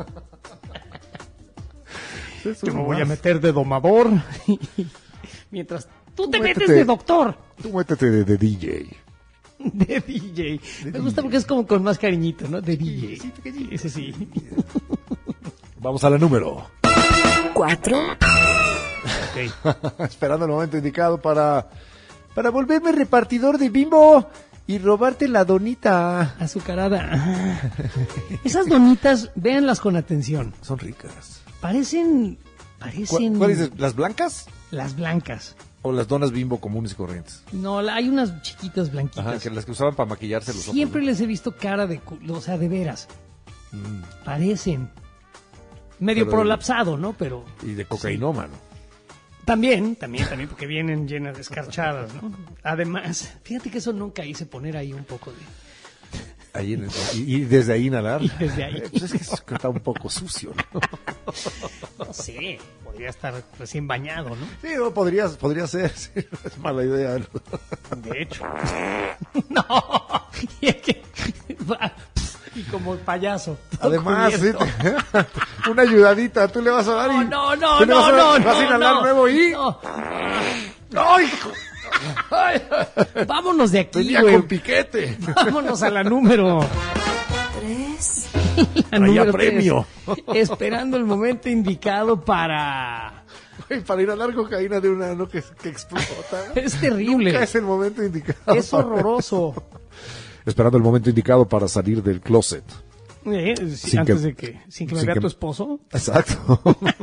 Eso Yo me es voy a más. meter de domador mientras tú te Métete. metes de doctor. Tú métete de, de D J. De D J. Me gusta porque es como con más cariñito, ¿no? De D J. Ese sí. Vamos a la número. Cuatro. Ok. Esperando el momento indicado para, para volverme repartidor de Bimbo y robarte la donita. Azucarada. Esas donitas, véanlas con atención. Son ricas. Parecen. Parecen. ¿Cuál- ¿Cuáles? ¿Las blancas? Las blancas. ¿O las donas Bimbo comunes y corrientes? No, la- hay unas chiquitas blanquitas. Ajá, que las que usaban para maquillarse los ojos. Siempre ¿no? les he visto cara de culo, o sea, de veras. Mm. Parecen. medio Pero- prolapsado, ¿no? Pero Y de cocainómano. también, también, también, porque vienen llenas de escarchadas, ¿no? Además, fíjate que eso nunca hice, poner ahí un poco de... Ahí en el- y, y desde ahí inhalar. Y desde ahí. Eh, pues es que es- que está un poco sucio, ¿no? No sé, podría estar recién bañado, ¿no? Sí, no, podría, podría ser. Sí, no es mala idea. ¿no? De hecho. No. Y, es que- y como el payaso. todo Además, sí, cubierto. te- una ayudadita, tú le vas a dar y... No, no, tú le vas no, a- no, vas a no, inhalar no, nuevo y... no. ¡Ay, hijo! Vámonos de aquí, Tenía güey. con piquete. Vámonos a la número. Tres. La Traía número premio. tres. Esperando el momento indicado para... Güey, para ir a la cocaína de una no que, que explota. Es terrible. Nunca es el momento indicado. Es horroroso. Esperando el momento indicado para salir del closet. Eh, sí, Sin antes que- de que, sin que me sin vea que- tu esposo. Exacto.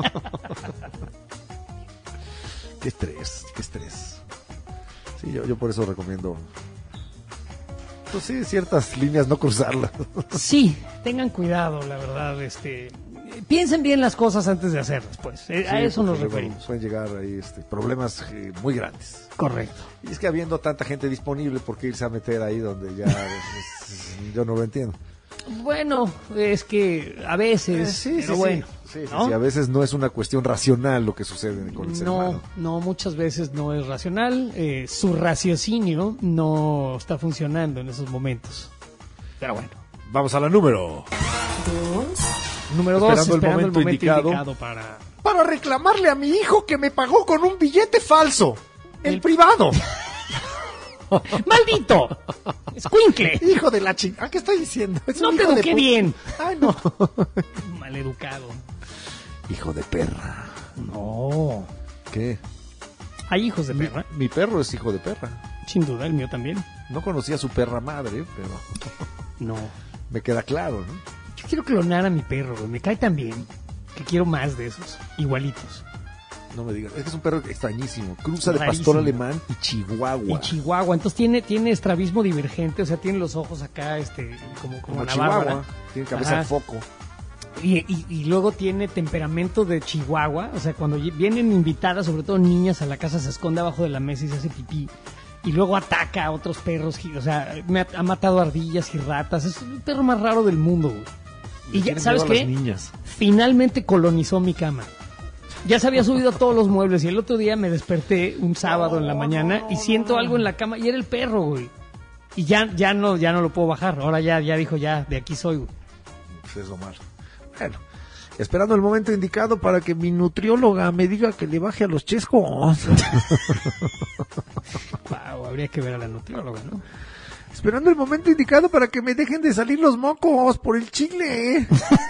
Qué estrés, qué estrés. Sí, yo, yo por eso recomiendo. Pues sí, ciertas líneas no cruzarlas. Sí, tengan cuidado, la verdad, este, piensen bien las cosas antes de hacerlas, pues. Eh, a Sí, eso nos porque luego referimos. Pueden llegar ahí este, problemas eh, muy grandes. Correcto. Y es que habiendo tanta gente disponible, ¿por qué irse a meter ahí donde ya es- es- yo no lo entiendo? Bueno, es que a veces, Eh, sí, pero sí, bueno, sí. Sí, sí, ¿no? sí, a veces no es una cuestión racional lo que sucede con el ser No, humano. no, muchas veces no es racional. eh, su raciocinio no está funcionando en esos momentos. Pero bueno. Vamos a la número. Número dos, Esperando el esperando el momento momento, indicado. indicado para... Para reclamarle a mi hijo que me pagó con un billete falso. El, privado. ¡Maldito! ¡Escuincle! Hijo de la chingada. ¿Qué estoy diciendo? Es No un te hijo de eduqué pu- bien. Ay, no. Maleducado. Hijo de perra. No. ¿Qué? Hay hijos de Mi, perra. mi perro es hijo de perra. Sin duda, el mío también. No conocía a su perra madre, pero No. me queda claro, ¿no? Yo quiero clonar a mi perro, güey. Me cae tan bien que quiero más de esos. Igualitos. No me digas. Es que es un perro extrañísimo. Cruza de Rarísimo. pastor alemán y chihuahua. Y Chihuahua. Entonces tiene, tiene estrabismo divergente. O sea, tiene los ojos acá, este, como, como, Como Ana chihuahua. Bárbara. Tiene cabeza Ajá. de foco. Y, y, y luego tiene temperamento de Chihuahua. O sea, cuando lle- vienen invitadas, sobre todo niñas, a la casa, se esconde abajo de la mesa y se hace pipí. Y luego ataca a otros perros. gi- O sea, me ha, ha matado ardillas y ratas. Es el perro más raro del mundo, güey. Y ya, Tiene ¿sabes miedo a qué? las niñas. Finalmente colonizó mi cama. Ya se había subido a todos los muebles y el otro día me desperté un sábado en la mañana y siento algo en la cama y era el perro, güey. Y ya, ya no, ya no lo puedo bajar. Ahora ya, ya dijo, ya, de aquí soy, güey. Pues es lo malo. Bueno, esperando el momento indicado para que mi nutrióloga me diga que le baje a los chescos. Wow, habría que ver a la nutrióloga, ¿no? Esperando el momento indicado para que me dejen de salir los mocos por el chile.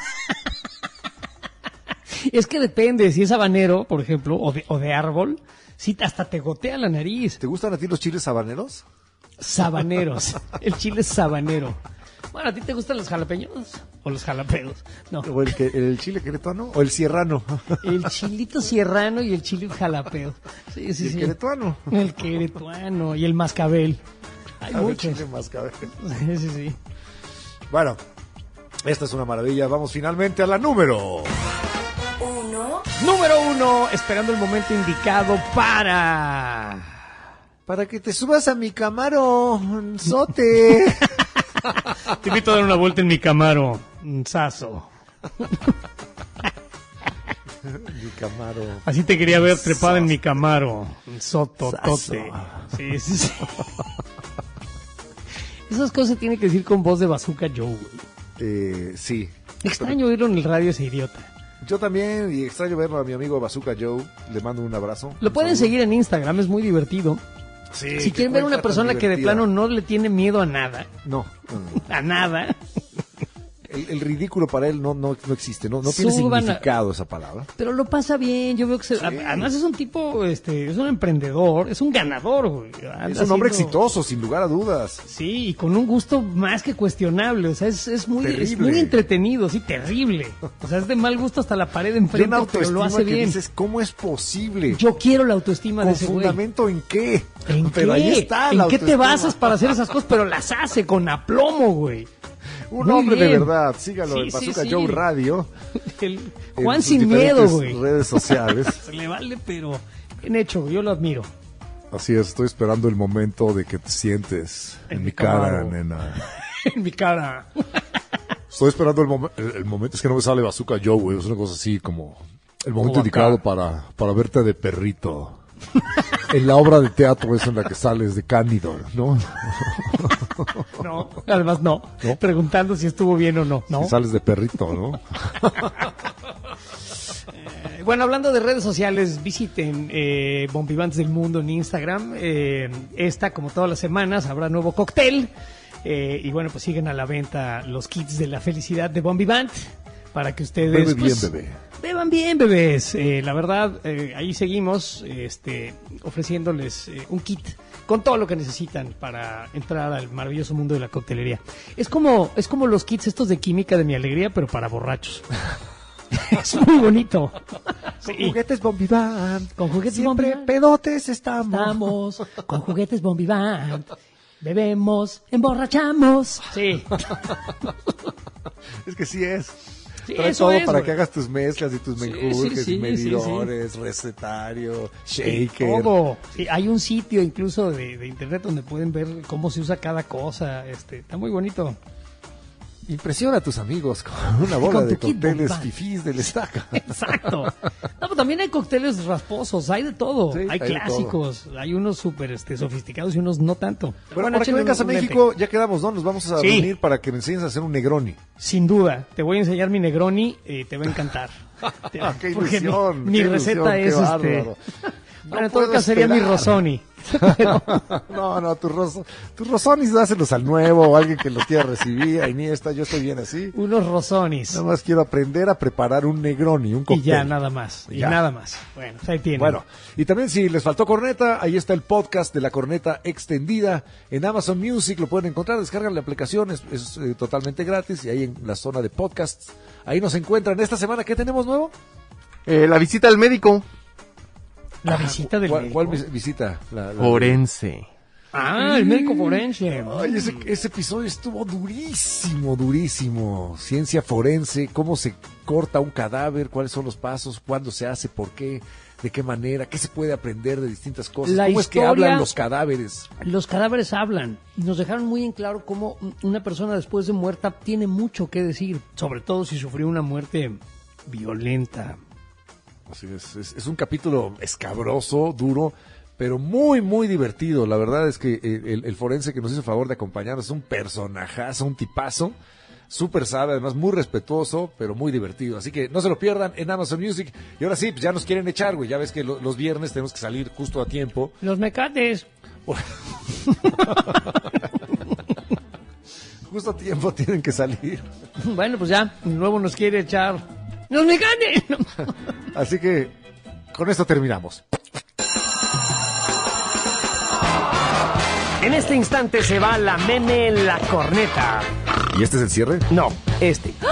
Es que depende, si es habanero, por ejemplo, o de, o de árbol, sí, hasta te gotea la nariz. ¿Te gustan a ti los chiles habaneros? Sabaneros. El chile es sabanero. Bueno, ¿a ti te gustan los jalapeños? ¿O los jalapeos? No. ¿O el, que, el chile queretano? ¿O el sierrano? El chilito sierrano y el chile jalapeo. Sí, sí, ¿Y el sí. queretuano? El queretuano y el mascabel. Hay Ah, el muchos. chile mascabel. Sí, sí, sí. Bueno, esta es una maravilla. Vamos finalmente a la número. Uno. Número uno, esperando el momento indicado para... Para que te subas a mi camaro, sote. Te invito a dar una vuelta en mi camaro, un saso. Mi camaro. Así te quería ver trepada en mi camaro, un sototote. Saso. Sí, sí, sí. Esas cosas se tienen que decir con voz de Bazooka Joe, güey. Eh, sí. Extraño oírlo en el radio ese idiota. Yo también, y extraño verlo a mi amigo Bazooka Joe. Le mando un abrazo. Lo pueden Un saludo. seguir en Instagram, es muy divertido. Sí, Si qué quieren ver una cuenta tan persona que de divertida. plano no le tiene miedo a nada, No, no, no. a nada, El, el ridículo para él no, no, no existe, no, no tiene Suban a- significado esa palabra. pero lo pasa bien. Yo veo que se- Sí. además es un tipo, este, es un emprendedor, es un ganador, güey. Anda Es un hombre haciendo- exitoso, sin lugar a dudas. Sí, y con un gusto más que cuestionable. O sea, es, es muy, es Terrible. muy entretenido, sí, terrible. O sea, es de mal gusto hasta la pared de Y una enfrente, pero autoestima lo hace que bien. dices, ¿cómo es posible? Yo quiero la autoestima de ¿Con ese güey. fundamento en qué? ¿En Pero qué? ahí está ¿En la qué te autoestima. basas para hacer esas cosas? Pero las hace con aplomo, güey. Un Muy hombre bien. de verdad. Sígalo Sí, en sí, Bazooka sí. Joe Radio. El en Juan sus sin miedo, diferentes güey. redes sociales. Se le vale, pero bien hecho, güey, yo lo admiro. Así es, estoy esperando el momento de que te sientes en, En mi mi cara, camaro. nena. En mi cara. Estoy esperando el, momen- el, el momento, es que no me sale Bazooka Joe, güey, es una cosa así como el momento Como indicado acá. para, para verte de perrito. En la obra de teatro es en la que sales de Cándido, ¿no? No, además no. ¿No? Preguntando si estuvo bien o no. No. Que sales de perrito, ¿no? Eh, Bueno, hablando de redes sociales, visiten eh, Bombivantes del Mundo en Instagram. Eh, esta, como todas las semanas, habrá nuevo cóctel. Eh, y bueno, pues siguen a la venta los kits de la felicidad de Bombivant para que ustedes Bebe bien, pues, bebé. beban bien, bebés. Eh, la verdad, eh, ahí seguimos este, ofreciéndoles eh, un kit con todo lo que necesitan para entrar al maravilloso mundo de la coctelería. Es como, es como los kits estos de química de mi alegría, pero para borrachos. Es muy bonito. Sí. Juguetes Bombivant. Con juguetes Siempre Bombivant. pedotes estamos. Estamos con juguetes Bombivant. Bebemos, emborrachamos. Sí. Es que sí es. Sí, Trae eso todo es, para güey. que hagas tus mezclas y tus Sí, menjurjes sí, sí, y sí, medidores, recetario, shaker. Todo. Sí, hay un sitio incluso de, de internet donde pueden ver cómo se usa cada cosa. Este, está muy bonito. Impresiona a tus amigos con una bola Con tu de kit cócteles Bombivant. fifís del estaca. Exacto. No, pero también hay cócteles rasposos, hay de todo. Sí, hay hay de clásicos, hay unos súper este, sofisticados y unos no tanto. Bueno, para que échenle vengas a un- un México, ya quedamos, ¿no? Nos vamos a Sí. reunir para que me enseñes a hacer un Negroni. Sin duda, te voy a enseñar mi Negroni, eh, te va a encantar. Te- Ah, qué porque mi- ilusión, Mi, qué receta ilusión, qué es este. bárbaro. Bueno, No en todo puedo caso sería mi esperar. Rosoni. No, no, tus roso, tus rosonis dáselos al nuevo o alguien que los quiera recibir. Ahí ni esta, yo estoy bien así. Unos Rosonis. Nada más quiero aprender a preparar un Negroni, un Y cóctel. ya, nada más. Y Ya. nada más. Bueno, pues ahí tienen. Bueno, y también si les faltó corneta, ahí está el podcast de la corneta extendida en Amazon Music, lo pueden encontrar, descargan la aplicación, es, es, eh, totalmente gratis y ahí en la zona de podcasts, ahí nos encuentran. Esta semana, ¿qué tenemos nuevo? Eh, la visita al médico La visita del ¿Cuál, médico. cuál vis- visita? La- la- forense. Ah, el médico forense. Ay, ese, ese episodio estuvo durísimo, durísimo. Ciencia forense, cómo se corta un cadáver, cuáles son los pasos, cuándo se hace, por qué, de qué manera, qué se puede aprender de distintas cosas, La cómo es que historia- hablan los cadáveres. Los cadáveres hablan y nos dejaron muy en claro cómo una persona después de muerta tiene mucho que decir, sobre todo si sufrió una muerte violenta. Así es, es, es un capítulo escabroso, duro, pero muy, muy divertido. La verdad es que el, el- el forense que nos hizo favor de acompañarnos es un personajazo, un tipazo. Súper sabe, además muy respetuoso, pero muy divertido. Así que no se lo pierdan en Amazon Music. Y ahora sí, pues ya nos quieren echar, güey. Ya ves que lo- los viernes tenemos que salir justo a tiempo. Los mecates. Justo a tiempo tienen que salir. Bueno, pues ya, de nuevo nos quiere echar. ¡Los mecates! Así que con esto terminamos. En este instante se va la meme en la corneta. ¿Y este es el cierre? No, este.